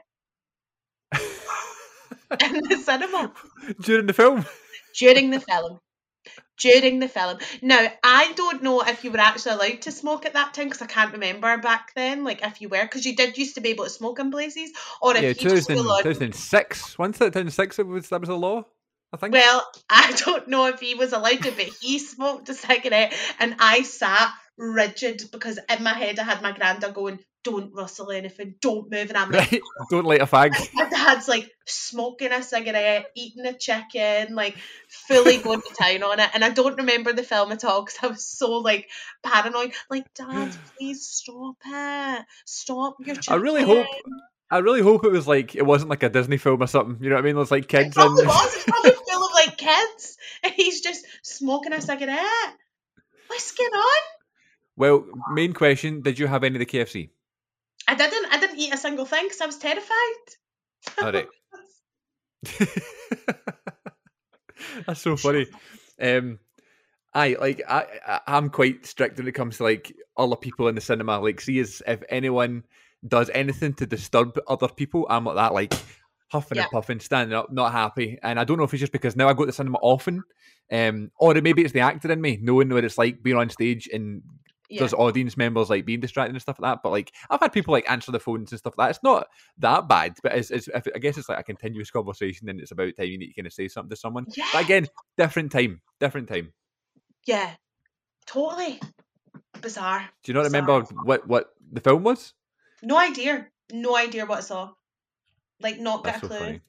in the cinema During the film. during the film. During the film. Now, I don't know if you were actually allowed to smoke at that time because I can't remember back then, like if you were, because you did used to be able to smoke in places, or if Yeah, he just full on. 2006. Once that 2006, that was a law, I think. Well, I don't know if he was allowed to, but he smoked a cigarette and I sat rigid because in my head I had my granddad going, don't rustle anything, don't move. And I'm like, Right? Don't light a fag. my dad's like smoking a cigarette, eating a chicken, like fully going to town on it. And I don't remember the film at all because I was so like paranoid. Like, Dad, please stop it. Stop your I chicken. really hope it was like it wasn't like a Disney film or something. You know what I mean? There's like It kids probably in. was. It's probably full of like kids. And he's just smoking a cigarette. What's going on? Well, main question: did you have any of the KFC? I didn't eat a single thing because I was terrified. All right. That's so funny. I'm quite strict when it comes to like other people in the cinema. Like, see, as if anyone does anything to disturb other people, I'm like that, like huffing and puffing, standing up, not happy. And I don't know if it's just because now I go to the cinema often, or maybe it's the actor in me knowing what it's like being on stage and there's audience members like being distracted and stuff like that. But like I've had people like answer the phones and stuff like that. It's not that bad, but I guess it's like a continuous conversation and it's about time you need to kind of say something to someone. Yeah. But again, different time. Yeah, totally bizarre. Do you not remember what the film was? No idea what I saw. Like, not got a clue. Funny.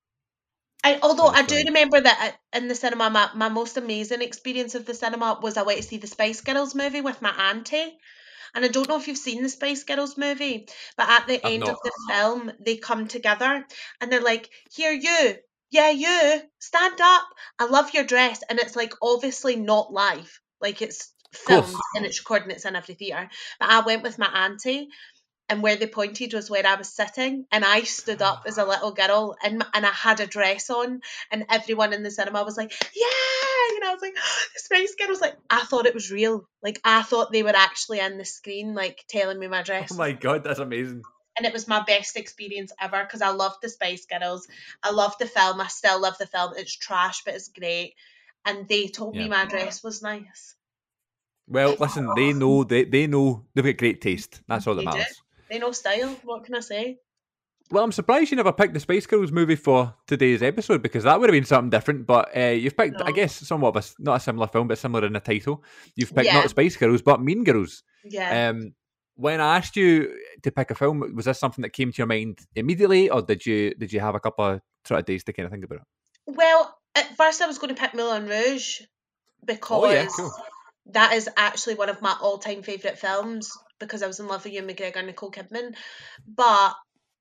Although I do remember that in the cinema, my most amazing experience of the cinema was I went to see the Spice Girls movie with my auntie. And I don't know if you've seen the Spice Girls movie, but at the end of the film, they come together and they're like, here, you. Yeah, you. Stand up. I love your dress. And it's like obviously not live. Like it's filmed and it's recorded and it's in every theatre. But I went with my auntie. And where they pointed was where I was sitting, and I stood up as a little girl, and I had a dress on, and everyone in the cinema was like, "Yeah!" And I was like, "The Spice Girls!" Like, I thought it was real. Like, I thought they were actually on the screen, like telling me my dress. Oh my god, that's amazing! And it was my best experience ever because I loved the Spice Girls. I loved the film. I still love the film. It's trash, but it's great. And they told me my dress was nice. Well, listen, they know they've got great taste. That's all that matters. They know style. What can I say? Well, I'm surprised you never picked the Spice Girls movie for today's episode because that would have been something different. But you've picked, I guess, somewhat of not a similar film, but similar in the title. You've picked not the Spice Girls, but Mean Girls. Yeah. When I asked you to pick a film, was this something that came to your mind immediately, or did you have a couple of sort of days to kind of think about it? Well, at first I was going to pick Moulin Rouge because that is actually one of my all-time favourite films because I was in love with Ewan McGregor and Nicole Kidman. But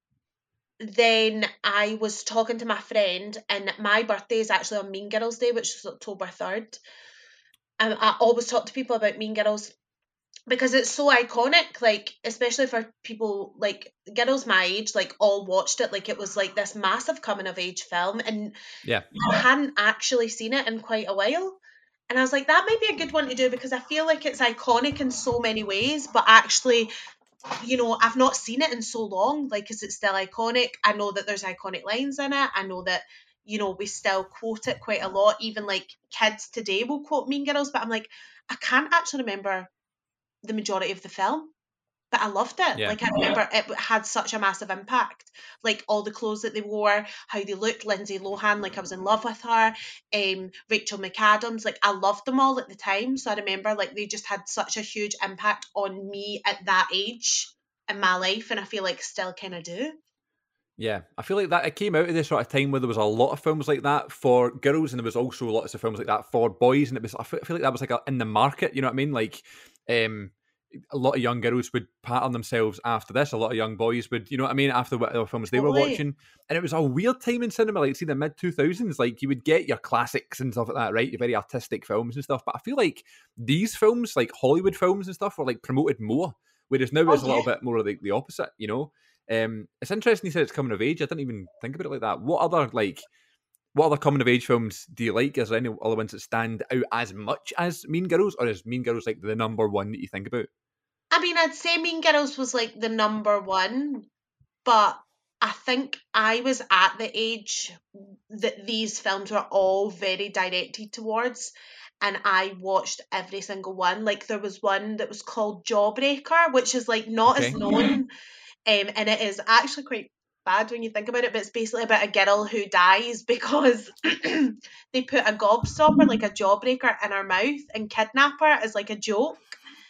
then I was talking to my friend, and my birthday is actually on Mean Girls Day, which is October 3rd. And I always talk to people about Mean Girls because it's so iconic, like, especially for people, like, girls my age, like, all watched it. Like, it was, like, this massive coming-of-age film, and I hadn't actually seen it in quite a while. And I was like, that might be a good one to do because I feel like it's iconic in so many ways, but actually, you know, I've not seen it in so long. Like, is it still iconic? I know that there's iconic lines in it. I know that, you know, we still quote it quite a lot. Even, like, kids today will quote Mean Girls, but I'm like, I can't actually remember the majority of the film. But I loved it. Like, I remember it had such a massive impact. Like, all the clothes that they wore, how they looked, Lindsay Lohan, like, I was in love with her, Rachel McAdams, like, I loved them all at the time. So I remember, like, they just had such a huge impact on me at that age in my life, and I feel like still kind of do. Yeah, I feel like that it came out of this sort of time where there was a lot of films like that for girls, and there was also lots of films like that for boys, and it was I feel like that was like in the market. You know what I mean? Like, a lot of young girls would pattern themselves after this. A lot of young boys would, you know what I mean, after whatever films they were watching. And it was a weird time in cinema, like, see, the mid-2000s, like, you would get your classics and stuff like that, right? Your very artistic films and stuff. But I feel like these films, like Hollywood films and stuff, were, like, promoted more. Whereas now it's a little bit more of the opposite, you know? It's interesting you said it's coming of age. I didn't even think about it like that. What other coming of age films do you like? Is there any other ones that stand out as much as Mean Girls, or is Mean Girls like the number one that you think about? I mean, I'd say Mean Girls was like the number one, but I think I was at the age that these films were all very directed towards, and I watched every single one. Like there was one that was called Jawbreaker, which is like not as Okay. known, and it is actually quite bad when you think about it. But it's basically about a girl who dies because they put a gobstopper, like a jawbreaker, in her mouth and kidnap her as like a joke.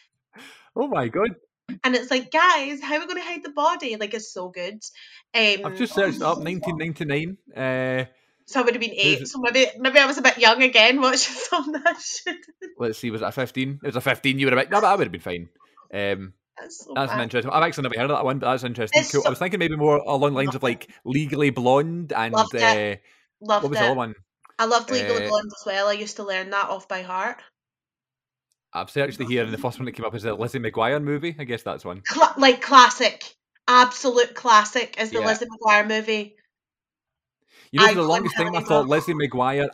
Oh my god. And it's like, guys, how are we going to hide the body? Like, it's so good. I've just searched up 1999. So I would have been 8. Who's So maybe I was a bit young again watching some of that shit. let's see, was it a 15? It was a 15. You would have been, no, but I would have been fine. That's so That's an bad. interesting. I've actually never heard of that one, but that's interesting. It's Cool. I so, was thinking maybe more along the lines of like Legally Blonde and loved it. what Loved was the it. other one? I loved Legally Uh, Blonde as well. I used to learn that off by heart. I've searched it here, and the first one that came up is the Lizzie McGuire movie. I guess that's one. Like classic. Absolute classic is the Yeah. Lizzie McGuire movie. You know, for the Icon longest time, I cinema. thought Lizzie McGuire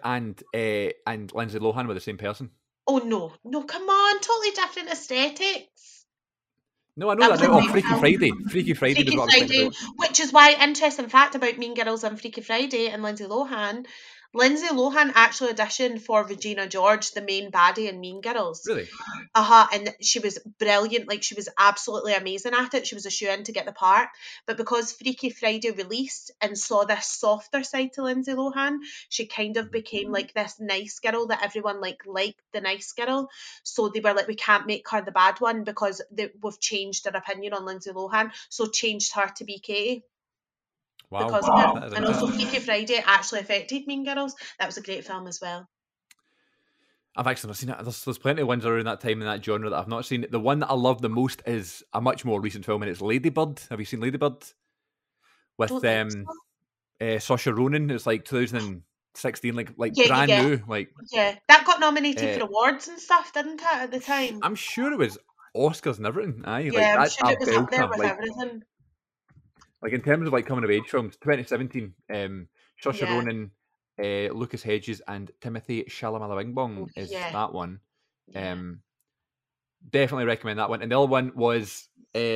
and Lindsay Lohan were the same person. Oh no. No, come on. Totally different aesthetics. No, I know That that was a now. Oh, great Freaky film. Friday. Freaky Friday was Freaky what I was thinking Friday, about. which is why, interesting fact about Mean Girls and Freaky Friday and Lindsay Lohan. Lindsay Lohan actually auditioned for Regina George, the main baddie in Mean Girls. Really? And she was brilliant. Like, she was absolutely amazing at it. She was a shoe-in to get the part. But because Freaky Friday released and saw this softer side to Lindsay Lohan, she kind of became like this nice girl that everyone liked the nice girl. So they were like, we can't make her the bad one because we've changed their opinion on Lindsay Lohan. So changed her to be Katie Wow. because of it. That is And also interesting. Freaky Friday actually affected Mean Girls. That was a great film as well. I've actually not seen it. There's plenty of ones around that time in that genre that I've not seen. The one that I love the most is a much more recent film, and it's Ladybird. Have you seen Ladybird? With Don't think so. Saoirse Ronan. It's like 2016, like Yeah, brand yeah. new. Like Yeah, that got nominated uh, for awards and stuff, didn't it, at the time? I'm sure it was Oscars and everything. Aye, like Yeah, I'm that's sure a it was up there belter. with everything. Like in terms of like coming of age films, 2017. Saoirse Yeah. Ronan, Lucas Hedges, and Timothy Chalamet is Yeah. that one. Yeah. Definitely recommend that one. And the other one was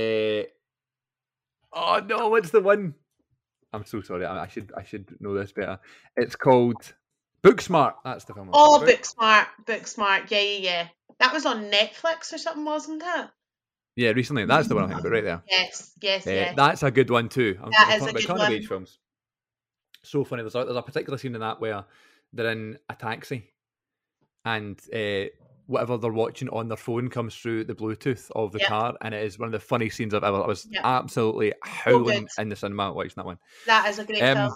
oh no, what's the one? I'm so sorry. I should know this better. It's called Booksmart. That's the film I'm Oh, talking about. Booksmart. Yeah. That was on Netflix or something, wasn't it? Yeah, recently. That's the one I'm thinking about right Yes. there. That's a good one too. We're That is talking a about good coming of one. age films. So funny. There's a particular scene in that where they're in a taxi and whatever they're watching on their phone comes through the Bluetooth of the Yep. car, and it is one of the funniest scenes I've ever. I was Yep. absolutely howling in the cinema watching that one. That is a great film.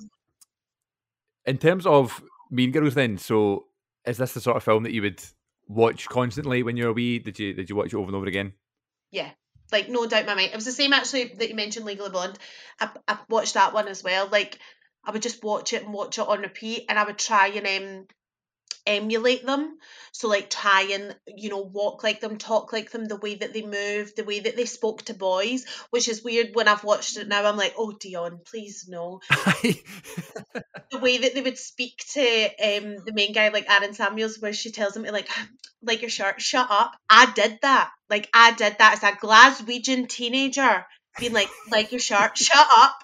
In terms of Mean Girls, then, so is this the sort of film that you would watch constantly when you were wee? Did you watch it over and over again? Yeah. Like, no doubt in my mind. It was the same, actually, that you mentioned Legally Blonde. I watched that one as well. Like, I would just watch it on repeat, and I would try and emulate them. So like try and walk like them, talk like them, the way that they move, the way that they spoke to boys, which is weird. When I've watched it now, I'm like, oh Dion, please no. The way that they would speak to the main guy, like Aaron Samuels, where she tells him to like your shirt, shut up. I did that as a Glaswegian teenager, being like your shirt, shut up.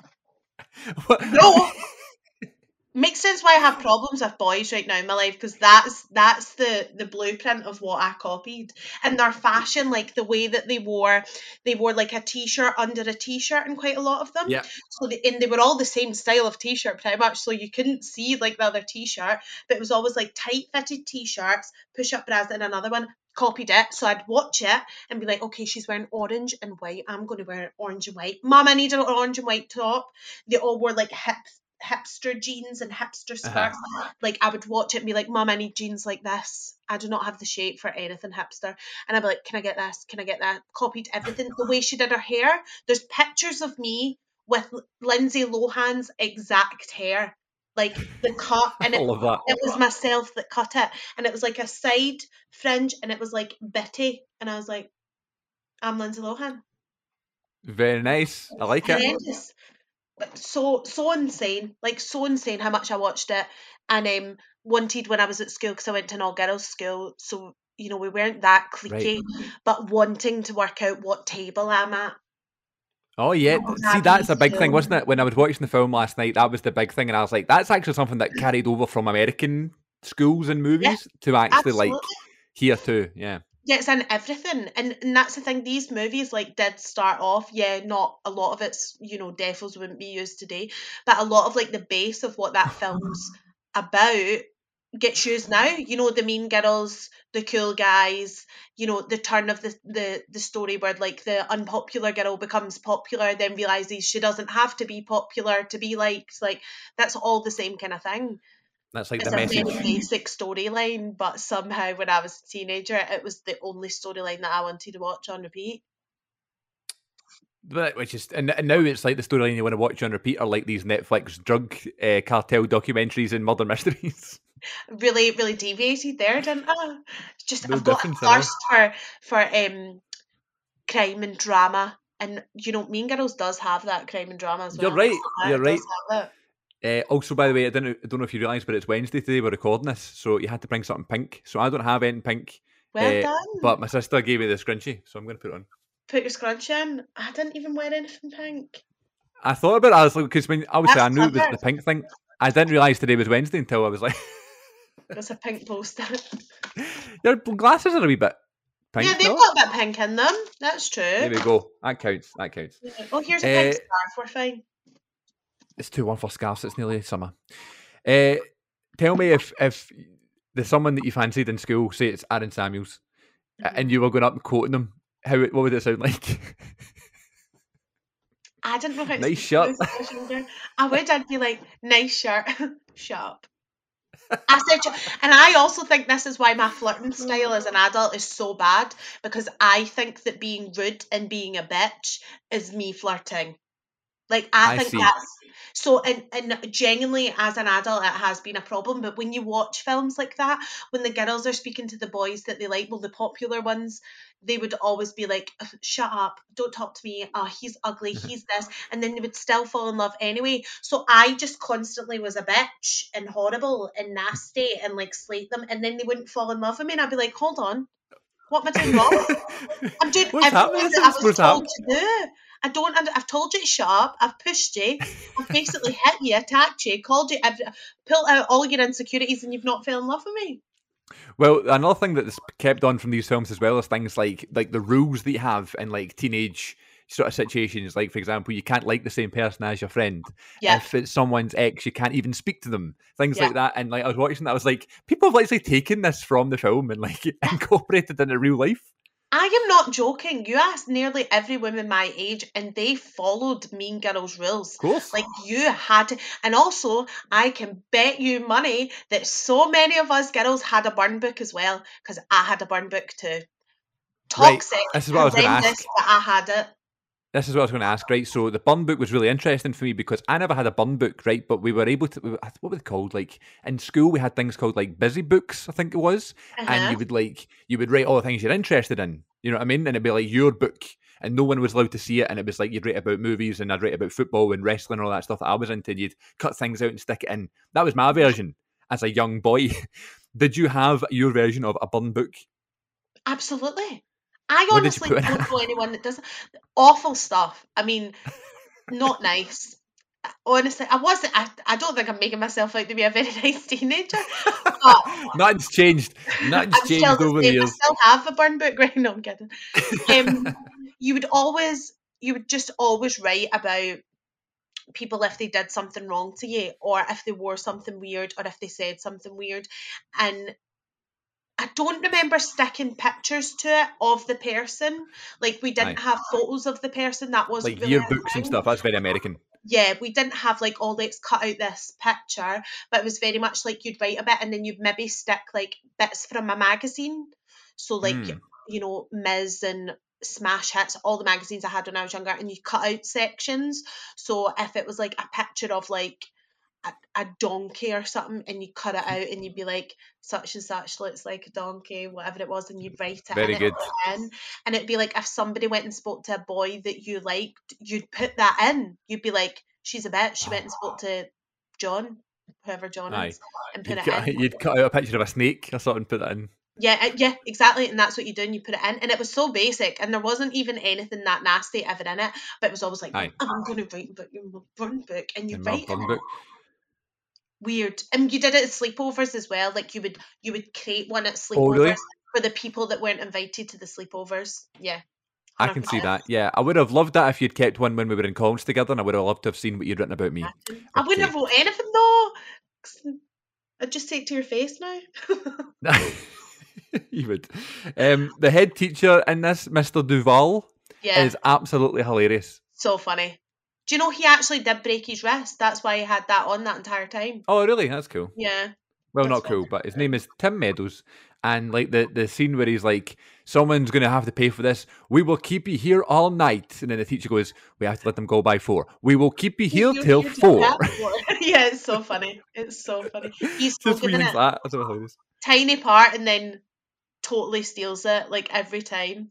What? No. Makes sense why I have problems with boys right now in my life, because that's the blueprint of what I copied. And their fashion, like the way that they wore like a t-shirt under a t-shirt in quite a lot of them. Yeah. So they were all the same style of t-shirt pretty much, so you couldn't see like the other t-shirt, but it was always like tight fitted t-shirts, push-up bras, and another one. Copied it, so I'd watch it and be like, okay, she's wearing orange and white, I'm going to wear orange and white. Mum, I need an orange and white top. They all wore like hipster jeans and hipster skirts. Like, I would watch it and be like, Mum, I need jeans like this. I do not have the shape for anything hipster. And I'd be like, can I get this? Can I get that? Copied everything. The way she did her hair. There's pictures of me with Lindsay Lohan's exact hair. Like the cut, and I love that. it was myself that cut it. And it was like a side fringe, and it was like bitty. And I was like, I'm Lindsay Lohan. Very nice. I like it. Horrendous. But so insane, like so insane how much I watched it, and wanted when I was at school, because I went to an all girls school, so we weren't that cliquey, but wanting to work out what table I'm at. Oh yeah, Oh, see that'd that's be a big thing, so wasn't it? When I was watching the film last night, that was the big thing, and I was like, that's actually something that carried over from American schools and yeah, movies to actually like absolutely. here too. Yeah, Yeah, it's in everything, and that's the thing. These movies like did start off, yeah, not a lot of it's defos wouldn't be used today, but a lot of like the base of what that film's about gets used now. The mean girls, the cool guys, the turn of the story where like the unpopular girl becomes popular, then realizes she doesn't have to be popular to be liked. Like that's all the same kind of thing. that's like the It's a very message. basic storyline, but somehow when I was a teenager, it was the only storyline that I wanted to watch on repeat. But which is and now it's like the storyline you want to watch on repeat are like these Netflix drug cartel documentaries and murder mysteries. Really, really deviated there, didn't I? Just No I've got a difference, I know. thirst for crime and drama, and Mean Girls does have that crime and drama as You're well. right. You're It does right. have it. Also, by the way, I don't know if you realise, but it's Wednesday today. We're recording this, so you had to bring something pink. So I don't have anything pink, Well done. but my sister gave me the scrunchie, so I'm going to put it on. Put your scrunch in. I didn't even wear anything pink. I thought about it. I was like, because when obviously That's I knew it was clever. the pink thing. I didn't realise today was Wednesday until I was like, It's a pink poster. your glasses are a wee bit Yeah, pink, they've no? got a bit of pink in them. That's There true. we go. That counts. That counts. Yeah. Oh, here's a pink Uh, scarf. We're fine. it's 2-1 for scarves. It's nearly summer. Tell me if there's someone that you fancied in school, say it's Aaron Samuels, and you were going up and quoting them, what would it sound like? I didn't know how to Nice speak shirt. to this when I was younger. I'd be like, nice shirt, sharp. I said, and I also think this is why my flirting style as an adult is so bad, because I think that being rude and being a bitch is me flirting. Like, I I think see. that's so, and genuinely, as an adult, it has been a problem. But when you watch films like that, when the girls are speaking to the boys that they like, well, the popular ones, they would always be like, "Ugh, shut up, don't talk to me. Oh, he's ugly, he's this." And then they would still fall in love anyway. So I just constantly was a bitch and horrible and nasty and like slate them. And then they wouldn't fall in love with me. And I'd be like, hold on, what am I doing wrong? I'm doing What's happening? everything This that I isn't was supposed to told happen. to do. I've told you to shut up. I've pushed you. I've basically hit you, attacked you, called you. I've pulled out all your insecurities, and you've not fell in love with me. Well, another thing that's kept on from these films as well is things like the rules that you have in like teenage sort of situations. Like, for example, you can't like the same person as your friend. Yeah, If it's someone's ex, you can't even speak to them. Things yeah. like that. And like I was watching that, I was like, people have actually taken this from the film and like incorporated into real life. I am not joking. You asked nearly every woman my age, and they followed Mean Girls rules. Of course. Like you had to, and also I can bet you money that so many of us girls had a burn book as well, because I had a burn book too. Right. Toxic, This is what I was going to horrendous, ask. but I had it. This is what I was going to ask, right? So the burn book was really interesting for me because I never had a burn book, right? But we were able to, what were they called? Like in school, we had things called like busy books, I think it was. And Uh-huh. you would write all the things you're interested in, you know what I mean? And it'd be like your book and no one was allowed to see it. And it was like, you'd write about movies and I'd write about football and wrestling and all that stuff that I was into. And you'd cut things out and stick it in. That was my version as a young boy. Did you have your version of a burn book? Absolutely. I What did you honestly put in don't it? know anyone that does awful stuff. I mean, not nice. Honestly, I don't think I'm making myself out to be a very nice teenager, but Nothing's changed. Nothing's I'm still changed the over the same. I years. still have a burn book, right? No, I'm kidding. You would just always write about people if they did something wrong to you, or if they wore something weird, or if they said something weird, and I don't remember sticking pictures to it of the person. Like we didn't Aye. have photos of the person. That wasn't Like really a yearbooks and thing. stuff. That's very American. Yeah, we didn't have like, oh, let's cut out this picture, but it was very much like you'd write a bit and then you'd maybe stick like bits from a magazine. So like, Mm. Ms. and Smash Hits, all the magazines I had when I was younger, and you cut out sections. So if it was like a picture of like a donkey or something, and you cut it out and you'd be like, such and such looks like a donkey, whatever it was, and you'd write it Very in good. in. And it'd be like, if somebody went and spoke to a boy that you liked, you'd put that in. You'd be like, she's a bitch, she went and spoke to John, whoever John Aye. is, and put it in. You'd cut out a picture of a snake or something, put that in. Yeah, exactly. And that's what you do, and you put it in. And it was so basic, and there wasn't even anything that nasty ever in it. But it was always like, Aye, I'm going to write about your burn book, and you in my write in burn it. book. Weird. And you did it at sleepovers as well. Like you would create one at Oh, sleepovers really? for the people that weren't invited to the sleepovers. Yeah, I can see 100%. that. Yeah, I would have loved that if you'd kept one when we were in college together, and I would have loved to have seen what you'd written about me. I wouldn't have Okay. wrote anything though. 'Cause I'd just say it to your face now. You would. The head teacher in this, Mr. Duval, Yeah, is absolutely hilarious. so funny. Do you know he actually did break his wrist? That's why he had that on that entire time. Oh, really? That's cool. Yeah, Well, that's not funny. cool, but his name is Tim Meadows. And like the scene where he's like, someone's going to have to pay for this. We will keep you here all night. And then the teacher goes, we have to let them go by 4. We will keep you here You're till here to 4. chat for. Yeah, it's so funny. It's so funny. He's so Just good wee in things it. like that. That's what hilarious. Tiny part and then totally steals it like every time.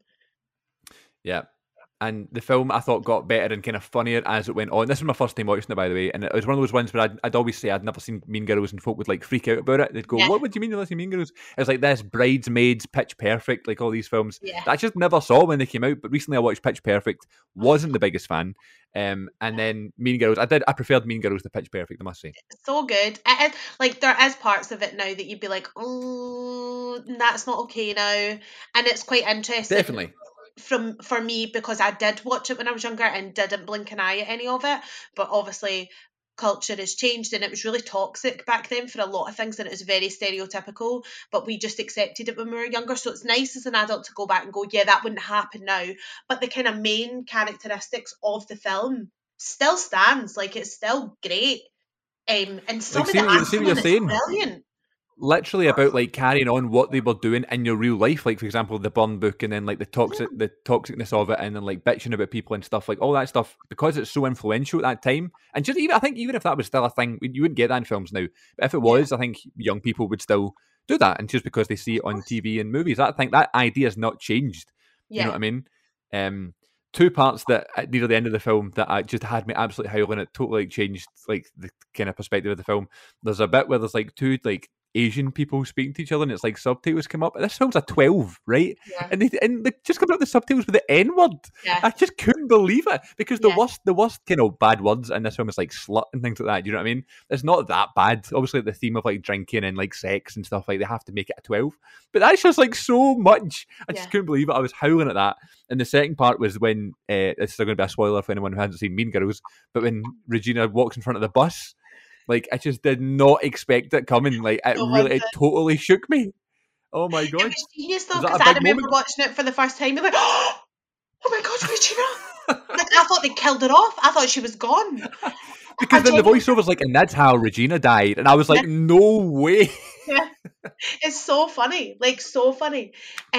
Yeah. And the film I thought got better and kind of funnier as it went on. This was my first time watching it, by the way, and it was one of those ones where I'd always say I'd never seen Mean Girls, and folk would like freak out about it. They'd go, Yeah. "What would you mean you've never seen Mean Girls?" It was like this, Bridesmaids, Pitch Perfect, like all these films Yeah. that I just never saw when they came out. But recently I watched Pitch Perfect, wasn't the biggest fan, and then Mean Girls. I preferred Mean Girls to Pitch Perfect, I must say. So good. It is, like there is parts of it now that you'd be like, oh, that's not okay now, and it's quite interesting. Definitely. For me, because I did watch it when I was younger and didn't blink an eye at any of it, but obviously culture has changed and it was really toxic back then for a lot of things and it was very stereotypical, but we just accepted it when we were younger. So it's nice as an adult to go back and go, yeah, that wouldn't happen now, but the kind of main characteristics of the film still stands. Like it's still great, and some Like, of see the what acting you're in it's saying. brilliant. Literally about like carrying on what they were doing in your real life, like for example the burn book, and then like the toxicness of it, and then like bitching about people and stuff, like all that stuff, because it's so influential at that time. And just even I think even if that was still a thing, you wouldn't get that in films now. But if it was, I think young people would still do that, and just because they see it on TV and movies, I think that idea has not changed. You know what I mean? Two parts that near the end of the film that I just had me absolutely howling. It totally changed like the kind of perspective of the film. There's a bit where there's like two like Asian people speaking to each other, and it's like subtitles come up. This film's a 12, right? Yeah. And they just come out the subtitles with the N word. Yeah. I just couldn't believe it because the Yeah. worst kind of bad words in this film is like slut and things like that. Do you know what I mean? It's not that bad. Obviously, the theme of like drinking and like sex and stuff, like they have to make it a 12, but that's just like so much. I just Yeah. couldn't believe it. I was howling at that. And the second part was when this is going to be a spoiler for anyone who hasn't seen Mean Girls, but when Regina walks in front of the bus. Like, I just did not expect it coming. Like, it totally shook me. Oh my God. It was genius though, Was that a because I big remember moment? watching it for the first time. You're like, oh my God, Regina! Like I thought they killed her off. I thought she was gone. Because then the voiceover's like, and that's how Regina died. And I was like, no way. Yeah. It's so funny. Like, so funny.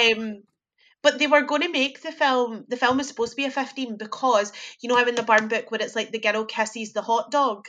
But they were going to make the film was supposed to be a 15 because, you know how in the burn book where it's like the girl kisses the hot dog?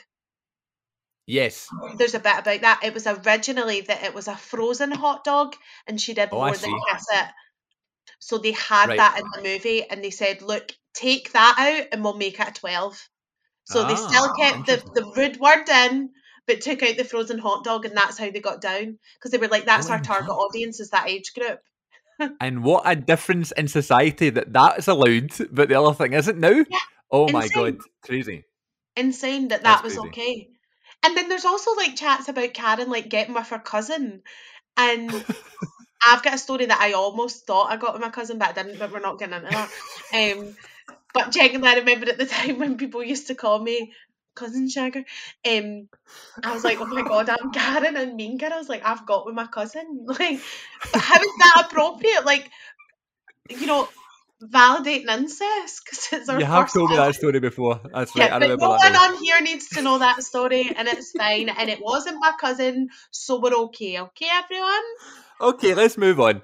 Yes. There's a bit about that. It was originally that it was a frozen hot dog and she did more than kiss it. So they had that in the movie and they said, look, take that out and we'll make it a 12. So they still kept the rude word in, but took out the frozen hot dog, and that's how they got down. Because they were like, that's our target audience, is that age group. And what a difference in society that's allowed, but the other thing isn't now. Yeah. Oh my God, crazy. Insane that was crazy. Okay. And then there's also like chats about Karen like getting with her cousin. And I've got a story that I almost thought I got with my cousin, but I didn't, but we're not getting into that. But genuinely, I remember at the time when people used to call me Cousin Shagger. I was like, oh my God, I'm Karen and Mean Girls. Like, I've got with my cousin. Like, but how is that appropriate? Like, you know, validating incest because it's our You have told me that story before. That's right. I remember but no that. one on here needs to know that story, and it's fine. And it wasn't my cousin, so we're okay. Okay, everyone. Okay, let's move on.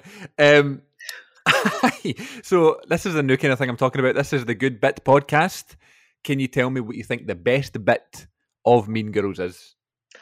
So this is a new kind of thing I'm talking about. This is the Good Bit podcast. Can you tell me what you think the best bit of Mean Girls is?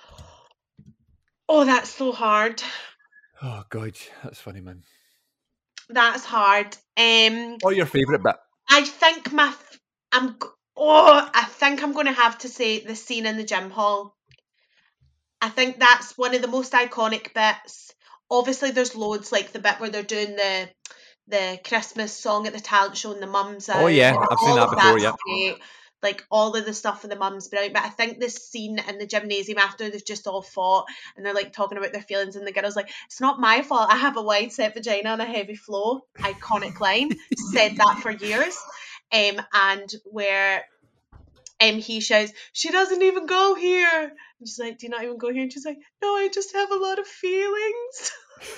Oh, that's so hard. Oh God, that's funny, man. That's hard. Or your favourite bit? I think I'm going to have to say the scene in the gym hall. I think that's one of the most iconic bits obviously there's loads, like the bit where they're doing the Christmas song at the talent show and the mums out. Oh yeah, I've seen that before. Yeah, great. Like all of the stuff for the mums brilliant. But I think this scene in the gymnasium after they've just all fought and they're like talking about their feelings, and the girl's like, "It's not my fault. I have a wide set vagina and a heavy flow." Iconic line. Said that for years. And where he shouts, "She doesn't even go here." And she's like, "Do you not even go here?" And she's like, "No, I just have a lot of feelings."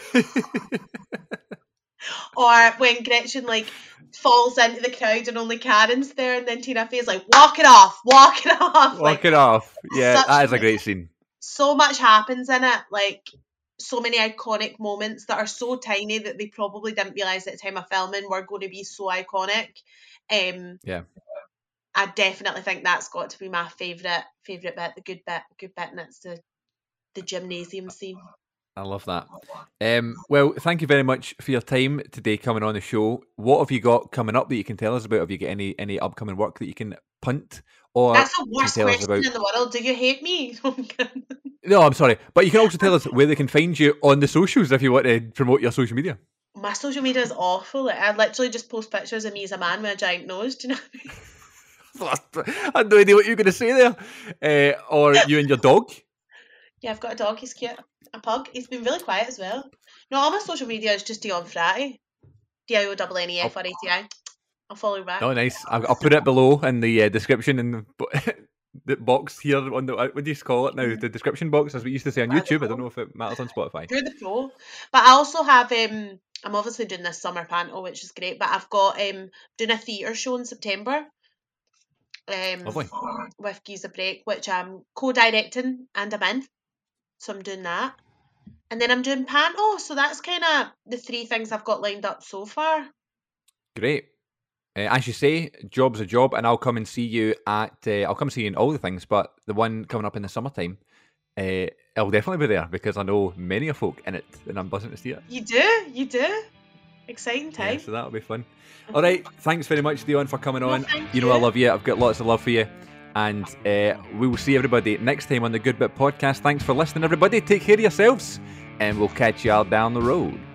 Or when Gretchen like falls into the crowd and only Karen's there, and then Tina Fey's like, walk it off. Walk it off. Yeah, that is a great scene. So much happens in it, like so many iconic moments that are so tiny that they probably didn't realise at the time of filming were going to be so iconic. Yeah. I definitely think that's got to be my favourite bit, the good bit, and it's the gymnasium scene. I love that. Well, thank you very much for your time today coming on the show. What have you got coming up that you can tell us about? Have you got any upcoming work that you can punt? Or that's the worst question in the world. Do you hate me? No, I'm sorry. But you can also tell us where they can find you on the socials if you want to promote your social media. My social media is awful. Like, I literally just post pictures of me as a man with a giant nose. Do you know what I mean? I had no idea what you were going to say there. Or you and your dog. Yeah, I've got a dog. He's cute. A pug. He's been really quiet as well. No, all my social media is just Dion Fratty. DIONNEFRATI. I'll follow you back. Oh, nice. I'll put it below in the description in the box here on the, what do you call it now? The description box, as we used to say on YouTube. I don't know if it matters on Spotify. You're the pro. But I also have I'm obviously doing this summer panto, which is great, but I've got doing a theatre show in September. Lovely. With Giza Break, which I'm co-directing and I'm in. So I'm doing that. And then I'm doing panto. So that's kind of the three things I've got lined up so far. Great. As you say, job's a job, and I'll come and see you at. I'll come see you in all the things, but the one coming up in the summertime, I'll definitely be there because I know many a folk in it, and I'm buzzing to see it. You do. Exciting time. Yeah, so that'll be fun. All right, thanks very much, Dion, for coming on. You know I love you. I've got lots of love for you, and we will see everybody next time on the Good Bit Podcast. Thanks for listening, everybody. Take care of yourselves, and we'll catch you all down the road.